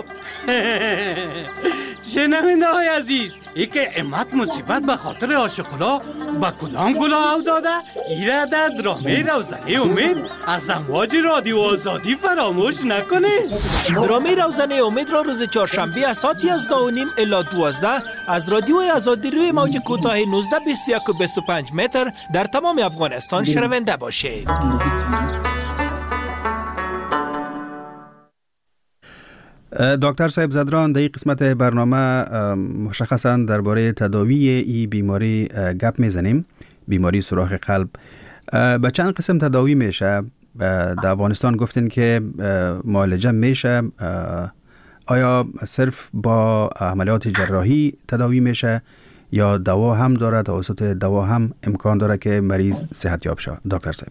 شنونده های عزیز، ای که امت مصیبت به خاطر آشقلا با کدام گلا او داده؟ ایره در درامه روزنه امید از امواج رادیو آزادی فراموش نکنه. درامه روزنه امید را روز چهارشنبه از ساعت 11:30 الی 12 از رادیو آزادی روی موج کوتاه 19 21 و 25 متر در تمام افغانستان شنونده باشید. دکتر صاحب زدران، در این قسمت برنامه مشخصا درباره تداوی این بیماری گپ میزنیم، بیماری سوراخ قلب. به چند قسم تداوی میشه؟ در افغانستان گفتین که معالجه میشه، آیا صرف با عملیات جراحی تداوی میشه یا دوا هم داره، توسط دوا هم امکان داره که مریض صحت یاب شه؟ دکتر صاحب.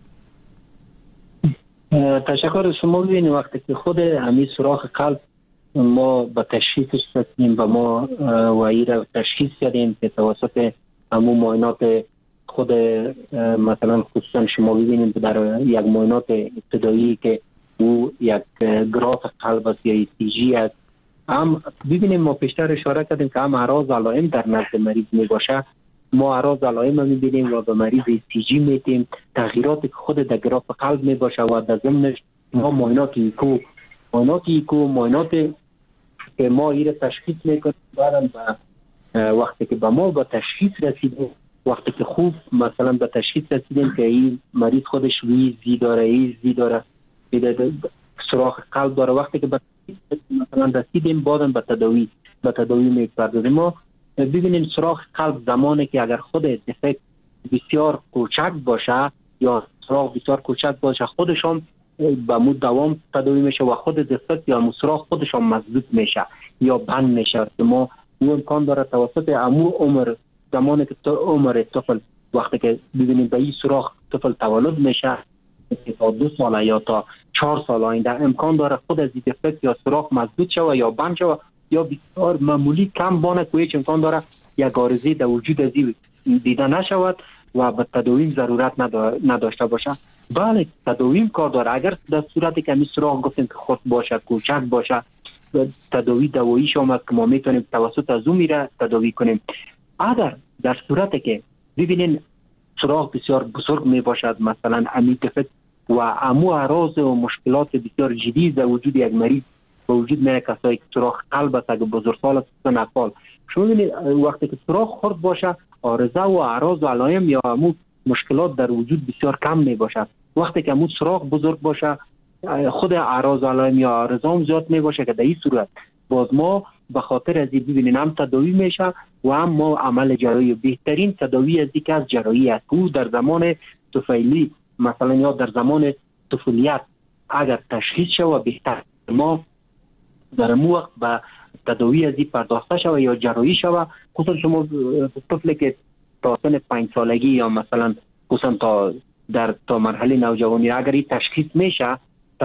تشکر. شما ببینید وقتی که خود همین سوراخ قلب ما به تشخیصش رسیدیم و ما وعی را تشخیص کردیم که توسط همون معاینات خود مثلا خصوصا شما ببینید در یک معاینات ابتدایی که او یک گراف قلب است یا ECG است، هم ببینیم ما پیشتر اشاره کردیم که هم اعراض علائم در نزد مریض می باشه، ما اعراض علائم می بینیم و به مریض ECG میدیم، تغییراتی که خود در گراف قلب می باشه و در ضمنش ما معاینات ایکو معاینات که ما این تشخیص میکنیم. بعدم وقتی که به ما به تشخیص رسیدیم، وقتی که خوب مثلا به تشخیص رسیدیم که این مریض خودش ویزی داره سوراخ قلب داره، وقتی که به مثلا رسیدیم بعدم به تداوی میپردازیم. ما ببینیم سوراخ قلب زمانی که اگر خود دفکت بسیار کوچک باشه یا سوراخ بسیار کوچک باشه خودشون با مدت دوام تداوی میشه و خود دفکت یا سوراخ خودشون مسدود میشه یا بند میشه. ما امکان داره توسط عمر زمانی که عمر طفل وقتی که ببینیم به این سوراخ طفل تولد میشه تا 2 ساله یا تا 4 سال آینده امکان داره خود از این دفکت یا سوراخ مسدود شود یا بند شود یا بسیار معمولی کم بانه که هیچ امکان داره یک عارضه در وجود از این دیده نشود و به تداوی ضرورت نداشته باشه. بله تداوی کار داره. اگر در صورتی که همین سوراخ گفتیم که خرد باشه کوچک باشه تداوی دوایی شما که ما میتونیم توسط از اون میره تداوی کنیم. اگر در صورتی که ببینین سوراخ بسیار بزرگ می باشد مثلا همین دفکت و امو اعراض و مشکلات بسیار جدی در وجود یک مریض به وجود میاد، کسایی که سوراخ قلب است اگه بزرگسال است نفال شما ببینید وقتی که سوراخ خرد باشه عارضه و اعراض و علائم یا امو مشکلات در وجود بسیار کم می باشد. وقتی که امو سوراخ بزرگ باشه خود اعراض و علائم یا عارضه هم زیاد می باشه که در این صورت باز ما به خاطر از این ببینیم هم تداوی میشه و هم ما عمل جراحی. بهترین تداوی از دیگه از جراحی است. او در زمان طفیلی مثلا یا در زمان طفولیت اگر تشخیص شود بهتر ما در مو وقت به تداوی از این پرداخته شود یا جراحی شود. خصوصا شما طفلی که تا سن 5 سالگی یا مثلا خصوصا تا مرحله نوجوانی اگر این تشخیص میشه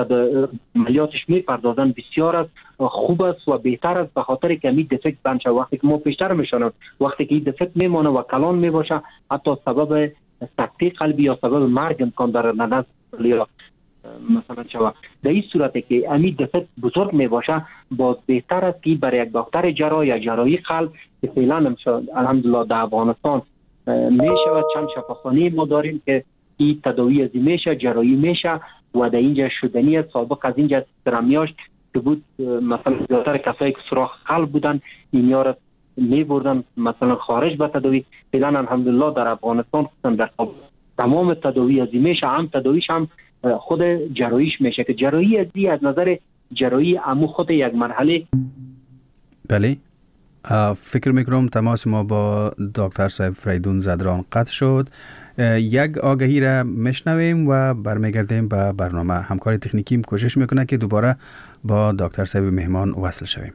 عملیاتش میپردازن بسیار است خوب است و بهتر است به خاطر که می دفکت بند شود. وقتی که ما پیشتر میشونم وقتی که این دفکت میمانه و کلان میباشه حتی سبب سکته قلبی یا سبب مرگ امکان داره نزد یا مثلا شود. در این صورتی که امی دفکت بزرگ میباشه باز بهتر است که برای یک دکتر جراح یا جراحی قلب که فعلا الحمدلله در افغانستان میشود چند شفاخانه ما داریم که این تداوی از میشه جراحی میشه و در اینجا شدنی است. سابق از اینجا ترمیاش که بود مثلا زیادتر کسایی که سوراخ قلب بودن اینیا را میبردن مثلا خارج به تداوی. فعلا الحمدلله در افغانستان در تمام تداوی از میشه، هم تداویش هم خود جراحیش میشه که جراحی از نظر جراحی امو خود یک مرحله. بله فکر میکنم تماس ما با دکتر صاحب فریدون زدران قطع شد. یک آگهی را میشنویم و برمیگردیم به برنامه. همکار تکنیکیم کوشش میکنه که دوباره با دکتر صاحب مهمان وصل شویم.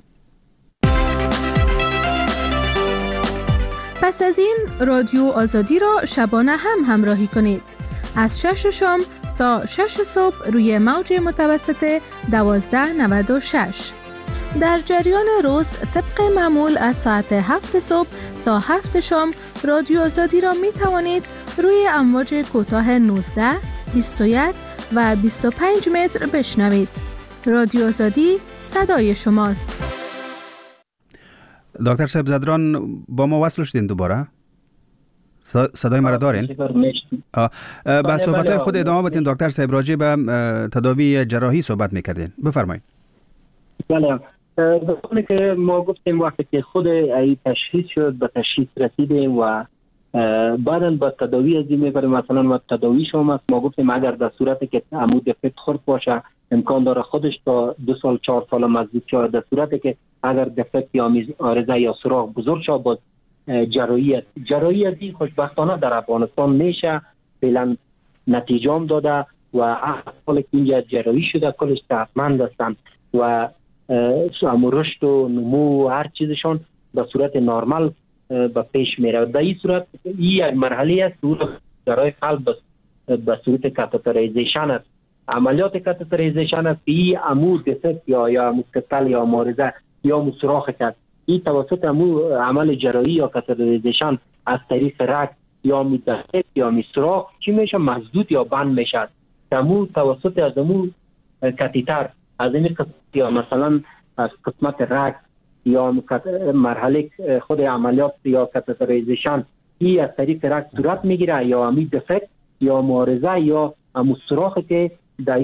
پس از این رادیو آزادی را شبانه هم همراهی کنید. از 6 شام تا 6 صبح روی موج متوسط 1296. در جریان روز طبق معمول از ساعت 7 صبح تا 7 شام رادیو آزادی را می توانید روی امواج کوتاه 19، 21 و 25 متر بشنوید. رادیو آزادی صدای شماست. دکتر صاحب زدران با ما وصل شدین دوباره؟ صدای مرا دارین؟ با صحبت خود ادامه بدین دکتر صاحب. راجع به تداوی جراحی صحبت میکردین، بفرمایید. بله، زمانی که ما گفتیم وقتی که خود ای تشخیص شد به تشخیص رسیدیم و بعدا با تداوی از این میبریم. مثلا ما تداوی شما ما گفتیم اگر در صورتی که عمود دفکت خرد باشه امکان داره خودش تا 2 سال 4 سال مزید شود. در صورتی که اگر دفکت یا آرزه یا سوراخ بزرگ شد باز جراحی از این خوشبختانه در افغانستان میشه. فعلا نتیجه هم داده و احوال که اینجا جراحی شده کلش صحتمند هستند و رشد و نمو و هر چیزشون به صورت نرمال به پیش میره. در این صورت این یک مرحله است برای قلب به صورت کاتتریزیشن است. عملیات کاتتریزیشن است. این عمود دفکت یا مستطیل یا مارزه یا سوراخ است. این توسط عمل جراحی یا کاتتریزیشن از طریق رگ یا دفکت یا سوراخ چی میشه مسدود یا بند میشه. توسط از کاتیتر از این قسمت یا مثلا از قسمت رگ یا مرحله خود عملیات یا کاتتریزیشن این از طریق رگ صورت میگیره یا امی دفکت یا مارزه یا سوراخی که در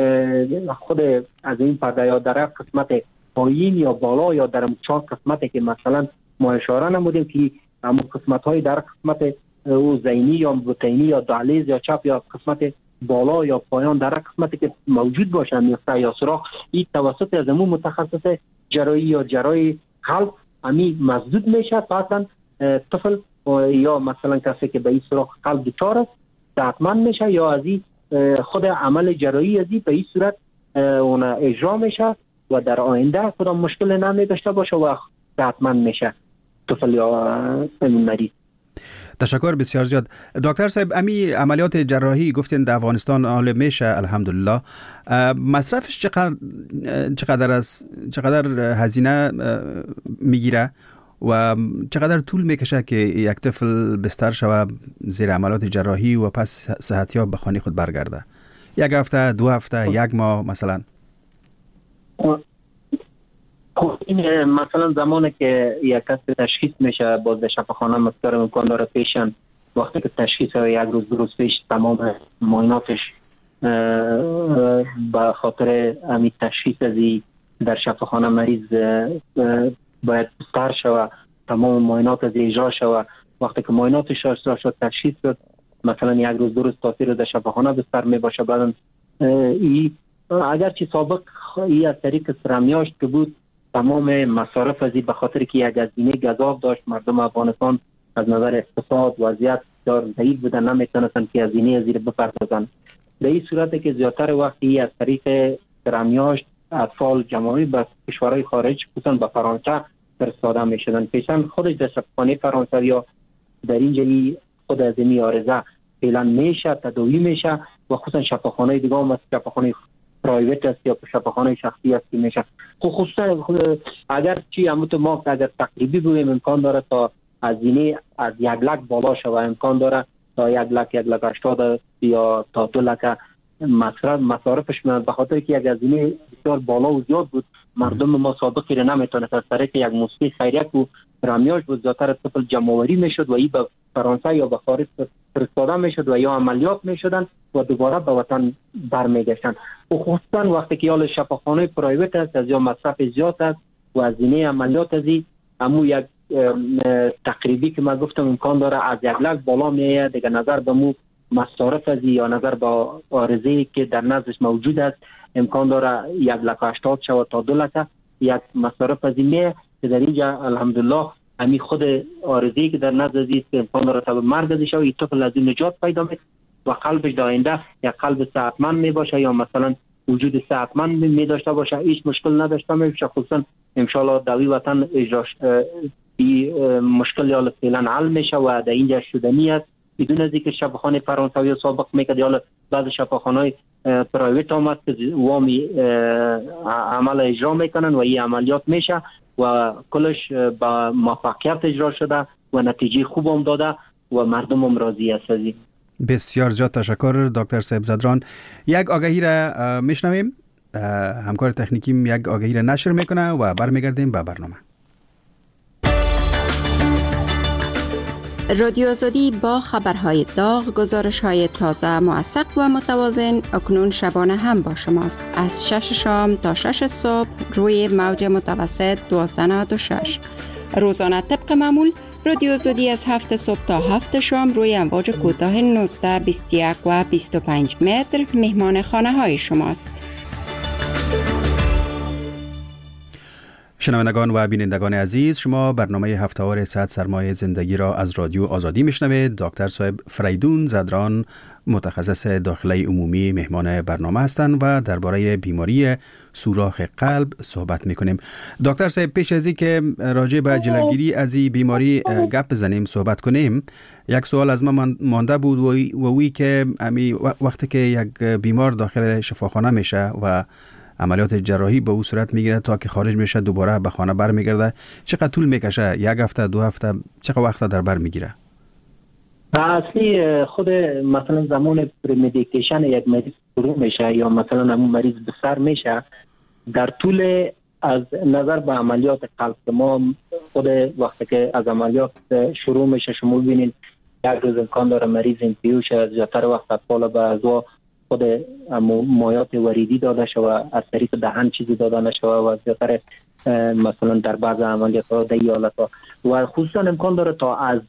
خود از این پرده یا در قسمت پایین یا بالا یا در 4 قسمتی که مثلا ما اشاره نمودیم که همون قسمت های در قسمت زینی یا بطینی یا دهلیز یا چپ یا قسمت بالا یا پایان در قسمتی که موجود باشن یا سوراخ این توسط از همون متخصص جراحی یا جراحی قلب امی مسدود میشه. اصلا طفل یا مثلا کسی که به این سوراخ قلب دچار است صحتمند میشه یا از این خود عمل جراحی از این به این صورت اون اجرا میشه و در آینده خودم مشکل نمی داشته باشه و صحتمند میشه طفل یا مریض. تشکر بسیار زیاد. دکتر صاحب امی عملیات جراحی گفتین در افغانستان حال میشه الحمدلله. مصرفش چقدر هزینه میگیره و چقدر طول میکشه که یک طفل بستر شود زیر عملیات جراحی و پس صحتیاب به خانه خود برگرده؟ 1 هفته، 2 هفته، 1 ماه مثلا؟ این مثلا زمانی که یک کس تشخیص میشه باز به شفاخانه مستقر امکان داره پیشن وقتی که تشخیص 1 روز 2 روز پیش تمام معایناتش به خاطر همین تشخیص ازی در شفاخانه مریض باید بستر شود، تمام معاینات از اجرا شود. وقتی که معایناتش اجرا شد تشخیص شد مثلا 1 روز 2 روز تاثیر در شفاخانه بستر می باشه. بعد اگرچه سابق ای از طریق سرمیاشت که بود تمام مصارف ازی به خاطر که یک هزینه گزاف داشت، مردم افغانستان از نظر اقتصاد وضعیت دار ضعیف بودن نمیتونستن که هزینه ازی بپردازن. به این صورت که زیادتر وقتی از طریق سرمیاشت اطفال جمعی به کشورهای خارج خصوصا به فرانسه فرستاده میشدن. پیشن خودش در شفاخانه فرانسه یا در اینجا خود از این آرزه فعلا میشه تداوی میشه و خصوصا شفاخانه دیگه هم مثل شفاخانه پرایوت است یا شفاخانه شخصی است که میشه. خصوصا اگر چی همون ما اگر تقریبی بگویم امکان داره تا هزینه از 1 لک بالا شود، امکان داره تا 1 لک 1,80,000 یا تا 2 لک مصارفش میاد به خاطر که یک هزینه بسیار بالا و زیاد بود. مردم ما سابقی رو نمیتونست از طریق یک موسسه خیریه و رمیاج بود زیادتر طفل جمع‌آوری میشد و این به فرانسه یا به خارج فرستاده میشد و یا عملیات میشدن و دوباره به وطن برمیگشتن. خصوصا وقتی که یال شفاخانه پرایوت است از یا مصرف زیاد است و هزینه عملیات ازی همون یک تقریبی که من گفتم امکان داره از 1 لک بالا میه دیگه نظر به مو مصارف ازی یا نظر به عارضه‌ای که در نزدش موجود است امکان داره 1,80,000 شود تا 2 لک یک مصارف ازی میه که در اینجا الحمدلله همین خود آرزی که در نزد عزیز که امکان داره تا به مرگ ازش این طفل از این نجات پیدا میکنه و قلبش در آینده یا قلب صحتمند می باشه یا مثلا وجود صحتمند می داشته باشه، هیچ مشکل نداشته میشه. خصوصا ان شاء الله در وطن اجراش مشکل یا فعلا حل میشه و در اینجا شدنی است بدون از اینکه شفاخانه فرانسوی سابق میکرد یا بعض شفاخانه‌های پرایوت آمد که وامی عمل اجرا میکنن و این عملیات میشه و کلش با موفقیت اجرا شده و نتیجه خوب هم داده و مردم هم راضی است. بسیار زیاد تشکر دکتر صاحب زدران. یک آگهی را میشنویم، همکار تکنیکیم یک آگهی را نشر میکنه و برمیگردیم به برنامه. رادیو آزادی با خبرهای داغ، گزارش‌های تازه، موثق و متوازن اکنون شبانه هم با شماست. از 6 شام تا 6 صبح روی موج متوسط 1296. روزانه طبق معمول رادیو آزادی از 7 صبح تا 7 شام روی امواج کوتاه 19، 21 و 25 متر مهمان خانه های شماست. شنوندگان و بینندگان عزیز، شما برنامه هفته‌وار 100 سرمایه زندگی را از رادیو آزادی میشنوید. دکتر صاحب فریدون زدران متخصص داخله عمومی مهمان برنامه هستند و درباره بیماری سوراخ قلب صحبت میکنیم. دکتر صاحب پیش از اینکه راجع به جلوگیری از این بیماری گپ بزنیم صحبت کنیم، یک سوال از من مانده بود و وی که وقتی که یک بیمار داخل شفاخانه میشه و عملیات جراحی به او صورت میگیره تا که خارج میشه دوباره به خانه برمیگرده، چقدر طول میکشه؟ یک هفته، 2 هفته، چقدر وقت در بر میگیره؟ اصلی خود مثلا زمان پریمدیکیشن یک مریض شروع میشه یا مثلا همون مریض بسر میشه در طول از نظر به عملیات قلب ما خود وقتی که از عملیات شروع میشه شما ببینید یک روز امکان داره مریض انتیو شه، زیادتر وقت اطفال به ازوا خود مایات وریدی داده شود، از طریق دهن چیزی داده نشود و زیادتر مثلا در بعض عملیات ها در حالت ها و خصوصا امکان داره تا از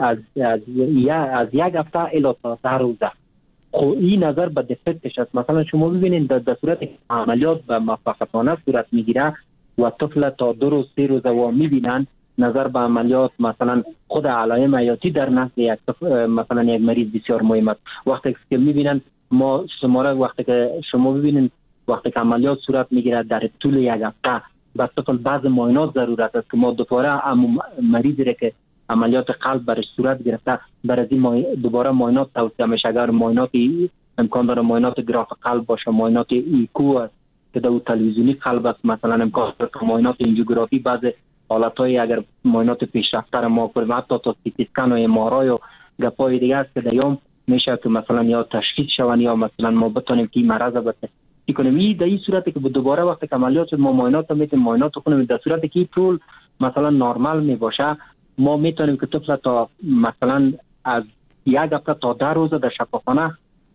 یک هفته الی تا 10 روزه. خب این نظر به دفکتش است. مثلا شما ببینید در صورت عملیات به موفقیتانه صورت میگیره و طفل تا 2 روز 3 روز و میبینن نظر به عملیات مثلا خود علائم حیاتی در نزد یک مثلا یک مریض بسیار مهم است. وقتی که میبینن ما شماره وقتی که شما ببینید وقتی که عملیات صورت میگیره در طول یک هفته بس طفل بعض معاینات ضرورت است که ما دوباره مریضی را که عملیات قلب برش صورت گرفته برای دوباره معاینات توصیه میشه. اگر معاینات امکان داره معاینات گراف قلب باشه، معاینات ایکو است که در تلویزیونی قلب است، مثلا امکان داره معاینات انجیوگرافی، بعض حالت‌های اگر معاینات پیشرفته را ما کنیم حتی تا سی تی اسکن و ام آر آی و گپای دیگه است که دیام میشه که مثلا یا تشخیص شون یا مثلا ما بتونیم که این مرض رو تشخیص کنیم. این در این صورتی که دوباره وقتی که عملیات ما معاینات میتونیم معاینات کنیم در صورتی که طول مثلا نرمال می باشه ما میتونیم که طفل تا مثلا از یک هفته تا 10 روز در شفاخانه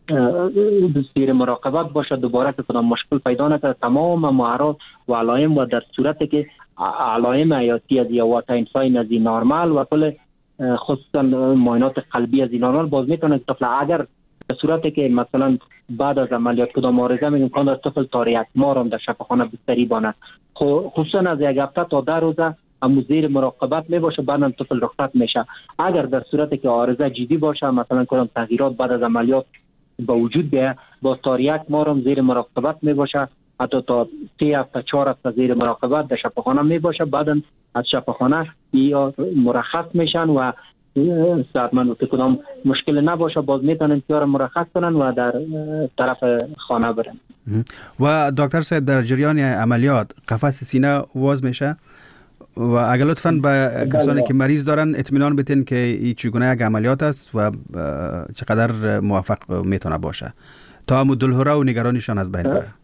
زیر مراقبت باشه، دوباره که کدام مشکل پیدا نکنه، تمام معارض و علائم و در صورتی که علائم حیاتی از یا واتاین ساین از نرمال و کل خصوصا معاینات قلبی از نرمال باز میتونه طفل اگر به صورتی که مثلا بعد از عملیات کدام عارضه میگن کاند از طفل تا 1 ماه هم در شفاخانه بستری بانه، خصوصا از 1 هفته تا 10 روزه هم زیر مراقبت می باشه، بعدم طفل رخصت میشه. اگر در صورتی که عارضه جدی باشه مثلا کدام تغییرات بعد از عملیات با وجود بیاید با تا 1 ماه هم زیر مراقبت می باشه، حتی تا 3 هفته 4 هفته زیر مراقبت در شفاخانه می باشه، بعدم از شفاخانه یا مرخص میشن و صحتمند که کدام مشکل نباشه باز میتونن که مرخص کنن و در طرف خانه برن. و دکتر صاحب در جریان عملیات قفس سینه واز میشه و اگر لطفاً به کسانی که مریض دارن اطمینان بدین که این چگونه یک عملیات است و چقدر موفق میتونه باشه تا دلهره و نگرانیشان از بین بره.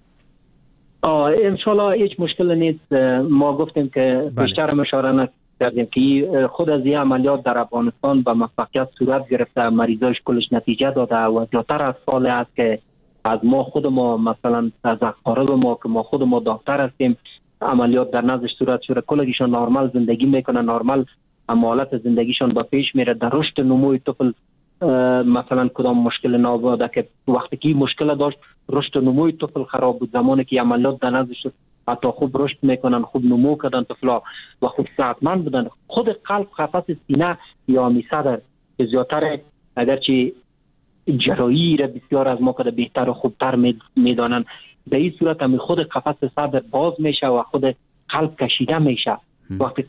انشالله هیچ مشکل نیست. ما گفتیم که بیشتر اشاره کردیم که خود از این عملیات در افغانستان به موفقیت صورت گرفته، مریضاش کلش نتیجه داده و زیادتر از سال است که از ما خود ما مثلا از اقارب ما که ما خود ما دکتر هستیم عملیات در نزدش صورت شده، کلشون نرمال زندگی میکنه، نرمال حالت زندگیشون با پیش میره، در رشد نموی طفل مثلا کدام مشکل نبوده که وقتی که مشکل داشت رشد نموی طفل خراب بود، زمانی که عملیات در نزدش حتی خوب رشد میکنن، خوب نمو کردن طفلا و خوب صحتمند بودن. خود قلب، قفس سینه یا صدر که زیادتر اگرچه جراحی را بسیار از ما کده بهتر و خوبتر میدانن، به این صورت هم خود قفس صدر باز میشه و خود قلب کشیده میشه. وقتی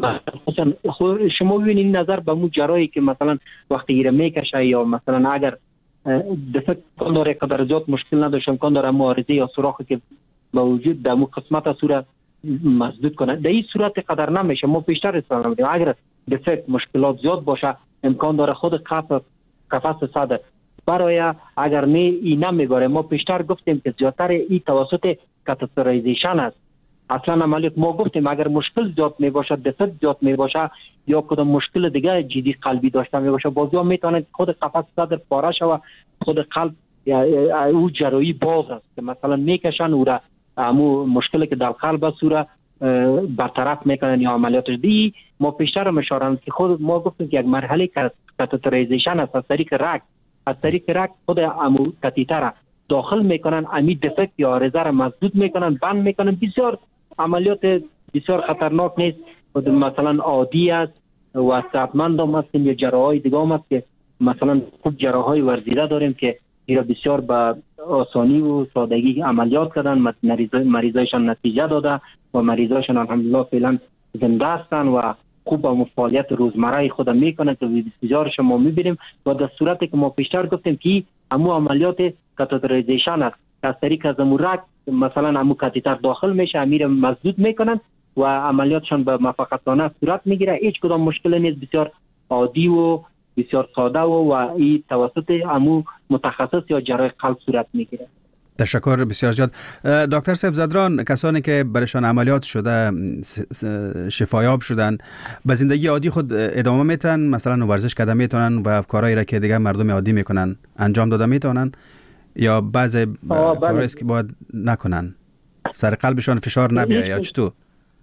شما ببینید نظر به مو جراحی که مثلا وقتی ایره میکشه یا مثلا اگر دفعه کن داره قدر زیاد مشکل نداشتن کن داره معارضه یا سوراخی که با وجود در مو قسمت صورت مسدود کنه، در این صورت قدر نمیشه. ما پیشتر اصلا نمیدیم اگر دفعه مشکلات زیاد باشه امکان داره خود قفس صدر برای اگر این نمیباره. ما پیشتر گفتیم که زیادتر این توسط کاتترایزیشن است. اصلا عملیات ما گفتیم اگر مشکل زیاد می باشد، دفعه زیاد می باشه یا کدام مشکل دیگه جدی قلبی داشته می باشه، بازی ها میتونه خود قفس صدر پاره شوه، خود قلب او جراحی باز است که مثلا میکشن او را امو مشکلی که در قلب است او را برطرف میکنن یا عملیاتش دی. ما پیشتر هم اشاره که خود ما گفتیم که یک مرحله کاتترایزیشن است. از طریق رگ خود امو کاتیتر داخل میکنن، امی دفکت یا عارضه را مسدود میکنن، بند میکنن. بسیار عملیات بسیار خطرناک نیست، مثلا عادی است و صحتمند هم هستیم. یا جراحای دیگه هم است که مثلا خوب جراحای ورزیده داریم که ایرا بسیار با آسانی و سادگی عملیات کردن، مریضایشان نتیجه داده و مریضایشان الحمدلله فعلا زنده هستن و خوب با فعالیت روزمره خود میکنه که بسیار شما میبینیم. و در صورتی که ما پیشتر گفتیم که همو عملیات کاتترایزیشن است، از طریق از امورک مثلا همو کاتیتر داخل میشه، امیر مسدود میکنن و عملیاتشان به موفقیتانه صورت میگیره. هیچ کدام مشکل نیست، بسیار عادی و بسیار ساده و این توسط همو متخصص یا جراح قلب صورت میگیره. تشکر بسیار زیاد. دکتر صاحب زدران، کسانی که برشان عملیات شده شفایاب شدن به زندگی عادی خود ادامه میتن، مثلا ورزش کرده میتونن و کارهایی را که دیگه مردم عادی میکنن انجام داده میتونن، یا بعضی کارهایی که باید نکنن سر قلبشان فشار نبیه یا چطور؟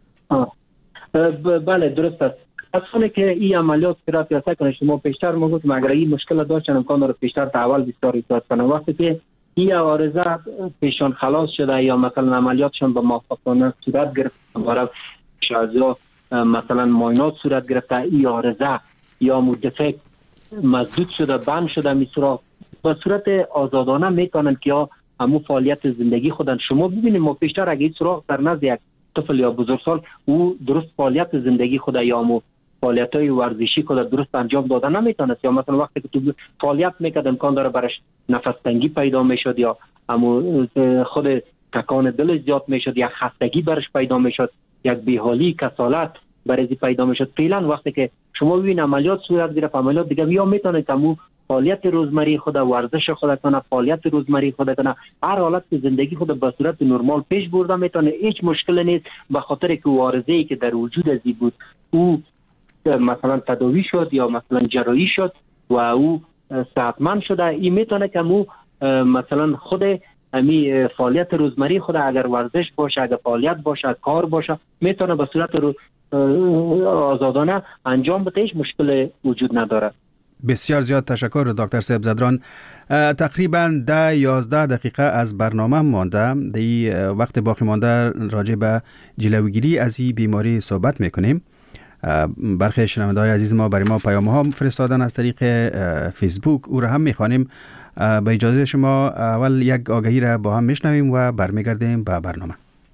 بله درست است. کسانی که این عملیات را پیاده کنن، شما پیشتر ما گفتیم اگر این مشکل داشتن امکان داره پیشتر تحول بسیار ایجاد کنن. وقتی که این عارضه پیشان خلاص شده یا مثلا عملیاتشان به موفقانه صورت گرفته، برای شازو مثلا معاینات صورت گرفته، این عارضه یا مدفع مسدود شده، بند شده، میسرا به صورت آزادانه میتونن که یا همو فعالیت زندگی خودن. شما ببینید ما پیشتر اگه سراغ در نزد یک طفل یا بزرگسال او درست فعالیت زندگی خود یا همو فعالیت‌های ورزشی خود درست انجام داده نمیتونست، یا مثلا وقتی که تو فعالیت میکرد امکان داره برش نفس تنگی پیدا میشد یا خود تکان دل زیاد میشد یا خستگی برش پیدا میشد، یک بیحالی، کسالت برای پیدا میشد. فعلا وقتی که شما ببین عملیات صورت گرفت، عملیات دیگه یا میتونه تمام فعالیت روزمره خود، ورزش خود کنه، فعالیت روزمره خود کنه، هر حالت که زندگی خود به صورت نرمال پیش برده میتونه. هیچ مشکل نیست، به خاطر که عارضه‌ای که در وجود ازی بود او مثلا تداوی شد یا مثلا جراحی شد و او صحتمند شده. این میتونه که مو مثلا خود امی فعالیت روزمره خود اگر ورزش باشه، اگر فعالیت باشه، کار باشه، میتونه به صورت آزادانه انجام بده، هیچ مشکل وجود نداره. بسیار زیاد تشکر دکتر صاحب زدران. تقریبا 10-11 دقیقه از برنامه مانده. دی وقت باقی مانده راجع به جلوگیری از این بیماری صحبت میکنیم. برخی شنونده‌های عزیز ما برای ما پیام‌ها فرستادن از طریق فیسبوک، او را هم می‌خوانیم. با اجازه شما اول یک آگهی را با هم میشنویم و برمیگردیم به برنامه.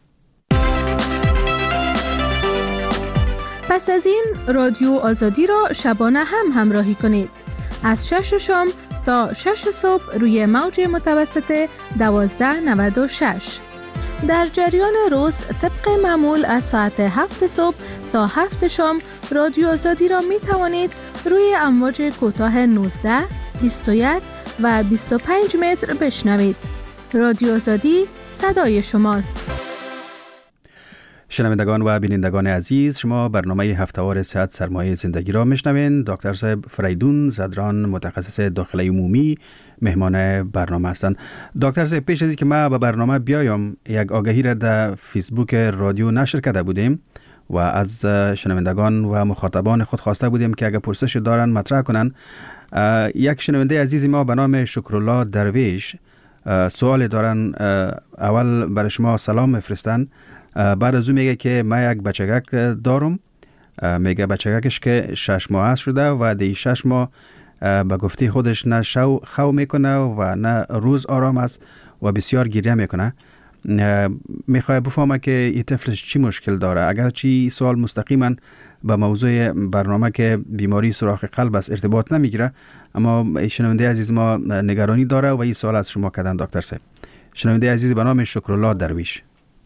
پس از این رادیو آزادی را شبانه هم همراهی کنید. از 6 شام تا 6 صبح روی موج متوسط 1296. در جریان روز طبق معمول از ساعت 7 صبح تا 7 شام رادیو آزادی را می توانید روی امواج کوتاه 19، 21 و 25 متر بشنوید. رادیو آزادی صدای شماست. شنوندگان و بینندگان عزیز، شما برنامه هفته‌وار صحت سرمایه زندگی را میشنوید. دکتر صاحب فریدون زدران، متخصص داخله عمومی، مهمان برنامه هستند. دکتر صاحب، پیش از اینکه ما به برنامه بیایم یک آگهی را در فیسبوک رادیو نشر کرده بودیم و از شنوندگان و مخاطبان خود خواسته بودیم که اگر پرسش دارن مطرح کنن. یک شنونده عزیز ما به نام شکرالله درویش سوال دارن. اول برای شما سلام میفرستن. بعد از اون میگه که من یک بچگک دارم، میگه بچگکش که 6 ماه است شده و دی 6 ماه به گفته خودش نه شو خو میکنه و نه روز آرام است و بسیار گریه میکنه. میخوای بفهمه که این طفلش چی مشکل داره. اگر چی سوال مستقیما به موضوع برنامه که بیماری سوراخ قلب است ارتباط نمیگیره، اما شنونده عزیز ما نگرانی داره و این سوال از شما کردن دکتر صاحب. شنونده عزیز به نام شکرالله درویش.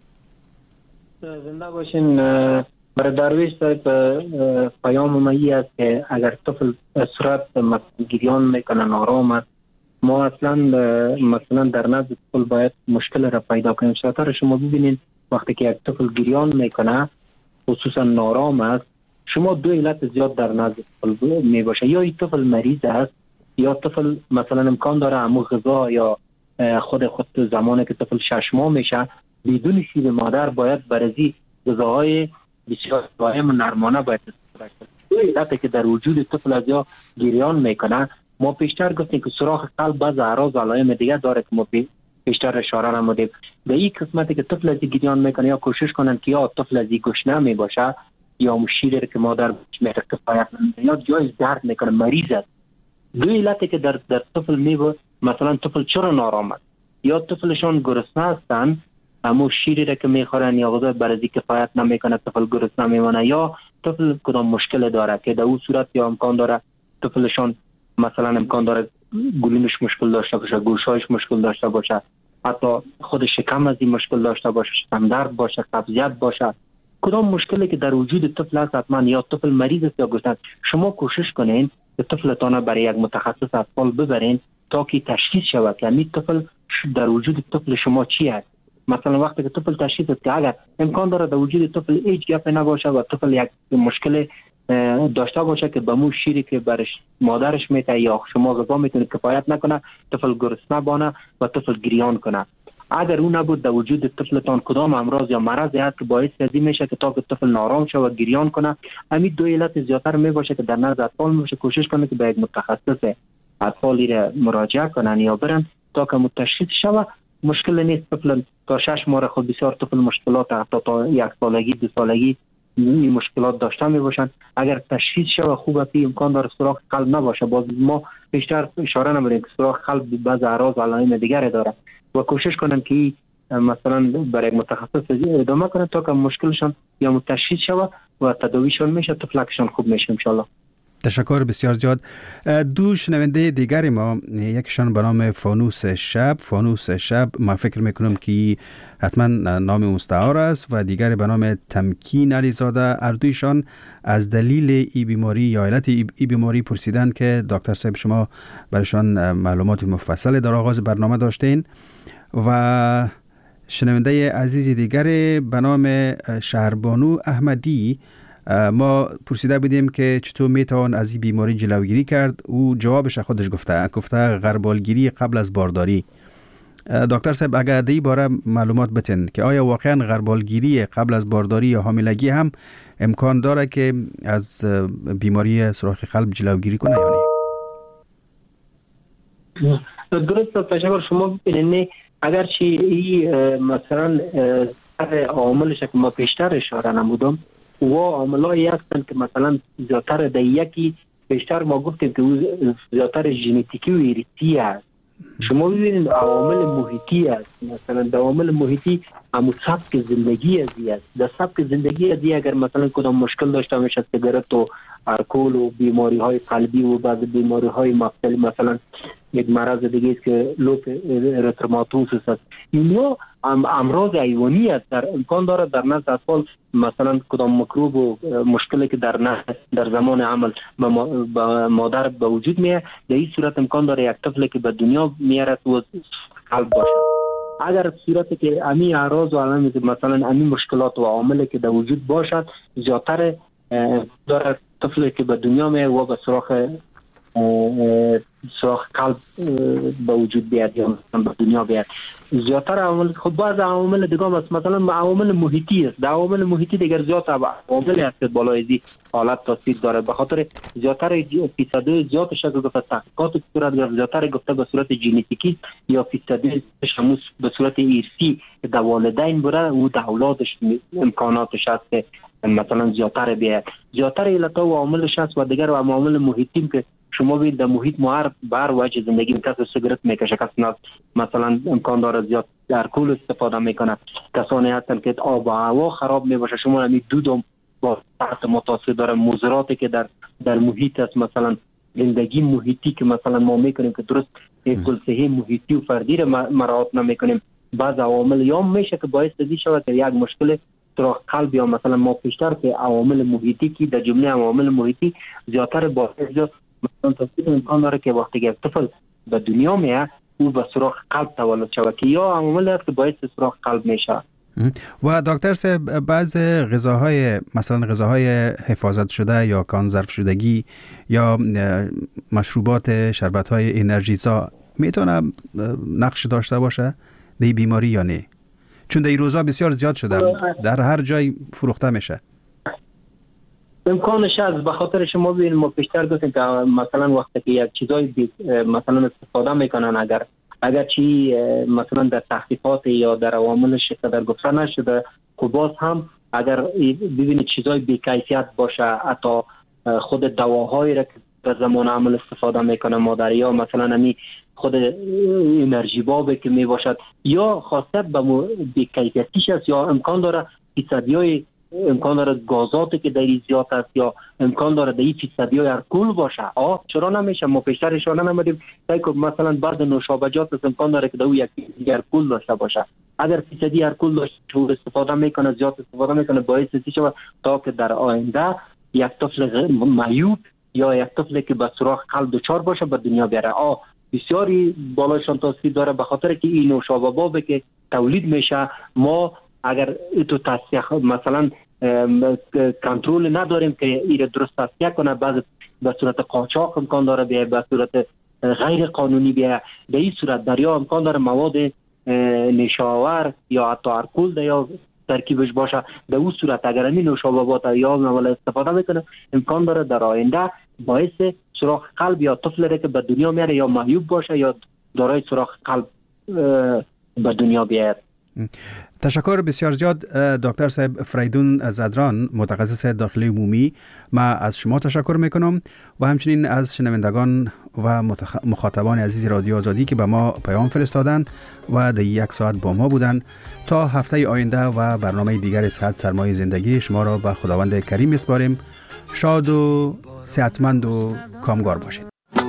زنده باشین. برای درویش صاحب پیام ما این است که اگر طفل صورت گریان میکنه نارام است، ما اصلا مثلا در نزد طفل باید مشکل را پیدا کنیم. شاطر شما ببینید وقتی که یک طفل گریان میکنه خصوصا نارام است، شما دو علت زیاد در نزد طفل می باشه. یا این طفل مریض است یا طفل مثلا امکان داره امو غذا یا خود زمانی که طفل 6 ماه میشه بدون شیر مادر باید برازی غذاهای بسیار دائم و نرمانه باید استفاده کنه. دو علتی که در وجود طفل از یا گریان میکنه. ما پیشتر گفتیم که سوراخ قلب بعض اعراض و علائم دیگه داره که ما پیشتر اشاره نمودیم. به این قسمتی که طفل از گریان میکنه یا کوشش کنن که یا طفل از گشنه می باشه یا شیر که مادر میره کفایت یا جای درد میکنه مریض است. دو علتی که در طفل میبه، مثلا طفل چرا نارام است یا طفلشان گرسنه هستن اما شیری را که میخورن یا غذا برای کفایت نمیکنه طفل گرسنه میمونه، یا طفل کدام مشکل داره که در اون صورت یا امکان داره طفلشان مثلا امکان داره گلومش مشکل داشته باشه، گوشایش مشکل داشته باشه، حتی خود شکم از این مشکل داشته باشه، شکم درد باشه، قبضیت باشه. کدام مشکلی که در وجود طفل هست حتما یا طفل مریض است یا گرسنه، شما کوشش کنین که طفلتان برای یک متخصص اطفال ببرین تا که تشخیص شود یعنی طفل در وجود طفل شما چی است. مثلا وقتی که طفل تشخیص است که اگر امکان داره در وجود طفل هیچ گپ نباشه و طفل یک مشکل داشته باشه که به مو شیری که برش مادرش میته یا شما غذا میتونه کفایت نکنه، طفل گرسنه بانه و طفل گریان کنه. اگر اون نبود در وجود طفلتان کدام امراض یا مرضی هست که باعث ازی میشه که تا که طفل نارام شه و گریان کنه، همین دو علت زیاتر میباشه که در نزد اطفال میشه. کوشش کنه که به یک متخصص اطفالی را مراجعه کنن یا برن تا که متشخیص شه. مشکل نیست طفل تا 6 ماه خود بسیار طفل مشکلات حتی تا 1 سالگی 2 سالگی این مشکلات داشته می باشند. اگر تشخیص شود خوب است امکان داره سوراخ قلب نباشه. باز ما بیشتر اشاره نمی‌کنیم که سوراخ قلب بعض اعراض علائم دیگری داره و کوشش کنن که مثلا برای متخصص ادامه کنن تا که مشکلشون یا تشخیص شود و تداویشون میشه طفلکشون خوب میشه ان شاء الله. تشکر بسیار زیاد. دو شنونده دیگری ما، یکشان به نام فانوس شب ما فکر میکنم که حتما نام مستعار است و دیگری به نام تمکین علیزاده. اردویشان از دلیل ای بیماری یا علت ای بیماری پرسیدن که دکتر صاحب شما برایشان معلومات مفصل در آغاز برنامه داشتین. و شنونده عزیز دیگری به نام شهربانو احمدی ما پرسیده بودیم که چطور میتوان از این بیماری جلوگیری کرد. او جوابش خودش گفته غربالگیری قبل از بارداری. دکتر صاحب اگر در این باره معلومات بتین که آیا واقعا غربالگیری قبل از بارداری یا حاملگی هم امکان داره که از بیماری سوراخ قلب جلوگیری کنه یا نه؟ درست تشکر. شما ببینید اگر چی مثلا عاملش که ما پیشتر اشاره نمودم و عاملایی هستند که مثلا زیادتر در یکی بیشتر ما گفتیم که زیادتر ژنتیکی و ایریتی است. شما ببینید عوامل محیطی است. مثلا در عوامل محیطی همون سبک زندگی ازی است. در سبک زندگی ازی اگر مثلا کدام مشکل داشته باشه، سیگارت و الکل و بیماری های قلبی و بعض بیماری های مختلف، مثلا یک مرض دیگه است که لوپ ارتروماتوس است، اینا امراض حیوانی است. در امکان داره در نزد اطفال مثلا کدام میکروب و مشکلی که در زمان عمل با مادر به وجود میاد، در این صورت امکان داره یک طفلی که به دنیا میاره و قلب باشه. اگر صورتی که امی اعراض و علائم مثلا امی مشکلات و عواملی که در وجود باشد، زیادتر داره طفلی که به دنیا میاد و به سراغ سوراخ قلب به وجود بیاد یا مثلا به دنیا بیاد. زیادتر عوامل خب بعض عوامل دیگه است، مثلا عوامل محیطی است. در عوامل محیطی دیگر زیاد عوامل هست که بالای این حالت تاثیر داره. به خاطر زیادتر فیصد زیادش که گفته تحقیقات صورت گرفت، زیادتر گفته به صورت ژنتیکی یا فیصد شموس به صورت ارثی در والدین بره او در اولادش امکاناتش هست که مثلا زیادتر بیاد. زیادتر علت و عواملش هست و دیگر عوامل محیطی که شما ببینید در محیط ما بر وجه زندگی کسی سیگارت میکشه، کسی مثلا امکان داره زیاد الکل استفاده میکنه، کسانی هستن که آب و هوا خراب میباشه. شما همین دودم با تحت متاثر داره، مضراتی که در محیط است، مثلا زندگی محیطی که مثلا ما میکنیم که درست کل صحی محیطی و فردی رو مراعات نمیکنیم. بعض عوامل یا میشه که باعث دی شود که یک مشکل سوراخ قلب یا مثلا ما پیشتر که عوامل محیطی که در جمله عوامل محیطی زیادتر باعث مثلا تصدیق امکان داره که وقتی که طفل به دنیا میاد او به سوراخ قلب تولد شود که یا عوامل هست که باعث سوراخ قلب میشه. و دکتر صاحب بعض غذاهای مثلا غذاهای حفاظت شده یا کانزرو شدگی یا مشروبات شربت‌های انرژیزا میتونه نقش داشته باشه در بیماری یا نه؟ چون در این روزا بسیار زیاد شده، در هر جای فروخته میشه. امکانش هست. به خاطر شما ببینید ما پیشتر گفتیم که مثلا وقتی که یک چیزای مثلا استفاده میکنن اگر چی مثلا در تحقیقات یا در عواملش در گفته نشده، خب باز هم اگر ببینید چیزای بی‌کیفیت باشه، حتی خود دواهایی را که در زمان عمل استفاده میکنه مادر یا مثلا همی خود انرژی بابه که میباشد یا خاصیت به بی‌کیفیتیش است یا امکان داره فیصدیای امکان داره گازاتی که در این زیاد است یا امکان داره در این فیصدیای الکل باشه. چرا نمیشه؟ ما پیشتر اشاره نمیدیم که مثلا بعض نوشابجات است امکان داره که در او یک فیصدی الکل داشته باشه. اگر فیصدی الکل داشته استفاده میکنه، زیاد استفاده میکنه، باعث میشه تا که در آینده یک طفل معیوب یا یک طفلی که به سوراخ قلب دچار باشه به دنیا بیاره. بسیاری بالایشان تاثیر داره به خاطر که این نوشابه که تولید میشه ما اگر تو تصفیه مثلا کنترل نداریم که این درست تصفیه کنه، بعض به صورت قاچاق امکان داره بیای، به صورت غیر قانونی بیای. به این صورت دریا امکان داره مواد نشاور یا حتی الکل یا ترکیبش باشه. در اون صورت اگر این نوشابه‌ات یا مواد استفاده میکنه امکان داره در آینده باعث سوراخ قلب یا طفلی که به دنیا میاره یا معیوب باشه یا دارای سوراخ قلب به دنیا بیاد. تشکر بسیار زیاد دکتر صاحب فریدون زدران، متخصص داخلی عمومی. ما از شما تشکر میکنم و همچنین از شنوندگان و مخاطبان عزیز رادیو آزادی که به ما پیام فرستادن و در یک ساعت با ما بودن. تا هفته آینده و برنامه دیگر صحت سرمایه زندگی شما را به خداوند کریم میسپاریم. شاد و صحتمند و کامگار باشید.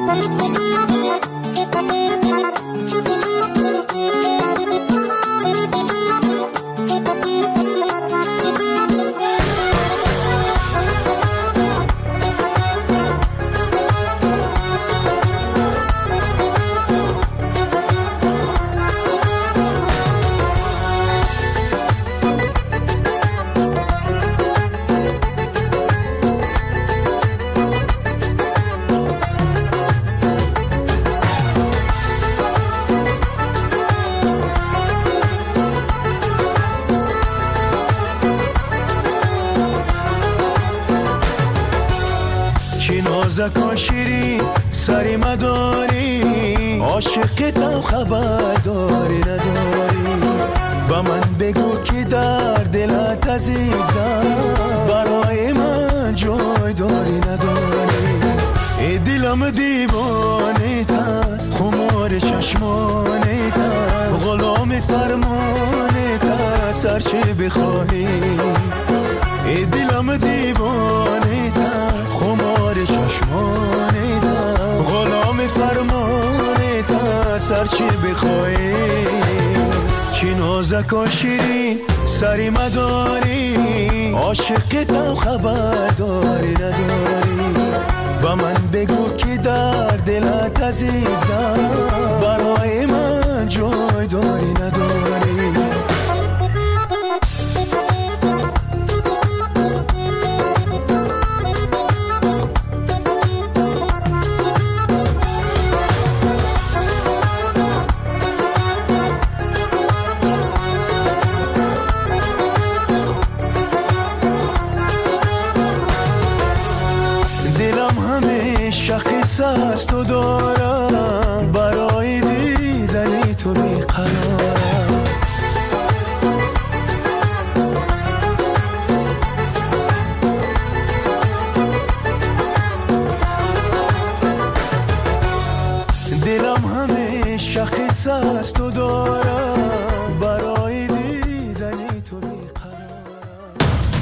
زکا شیری سری مداری، عاشقتم خبر داری نداری. با من بگو که در دلت عزیزم برای من جای داری نداری. ای دلم دیوانه تست، خمار چشمانه تست، غلام فرمانه تست، هرچی بخواهی. ای دلم دیوانه تست، خمار چشمانه تست، غلام فرمانه تست، هرچی بخواهی. چی نازک و شیرین سری مداری، عاشقتم خبر داری نداری. با من بگو که در دلت عزیزم برای من جای داری نداری. قصه از تو دارم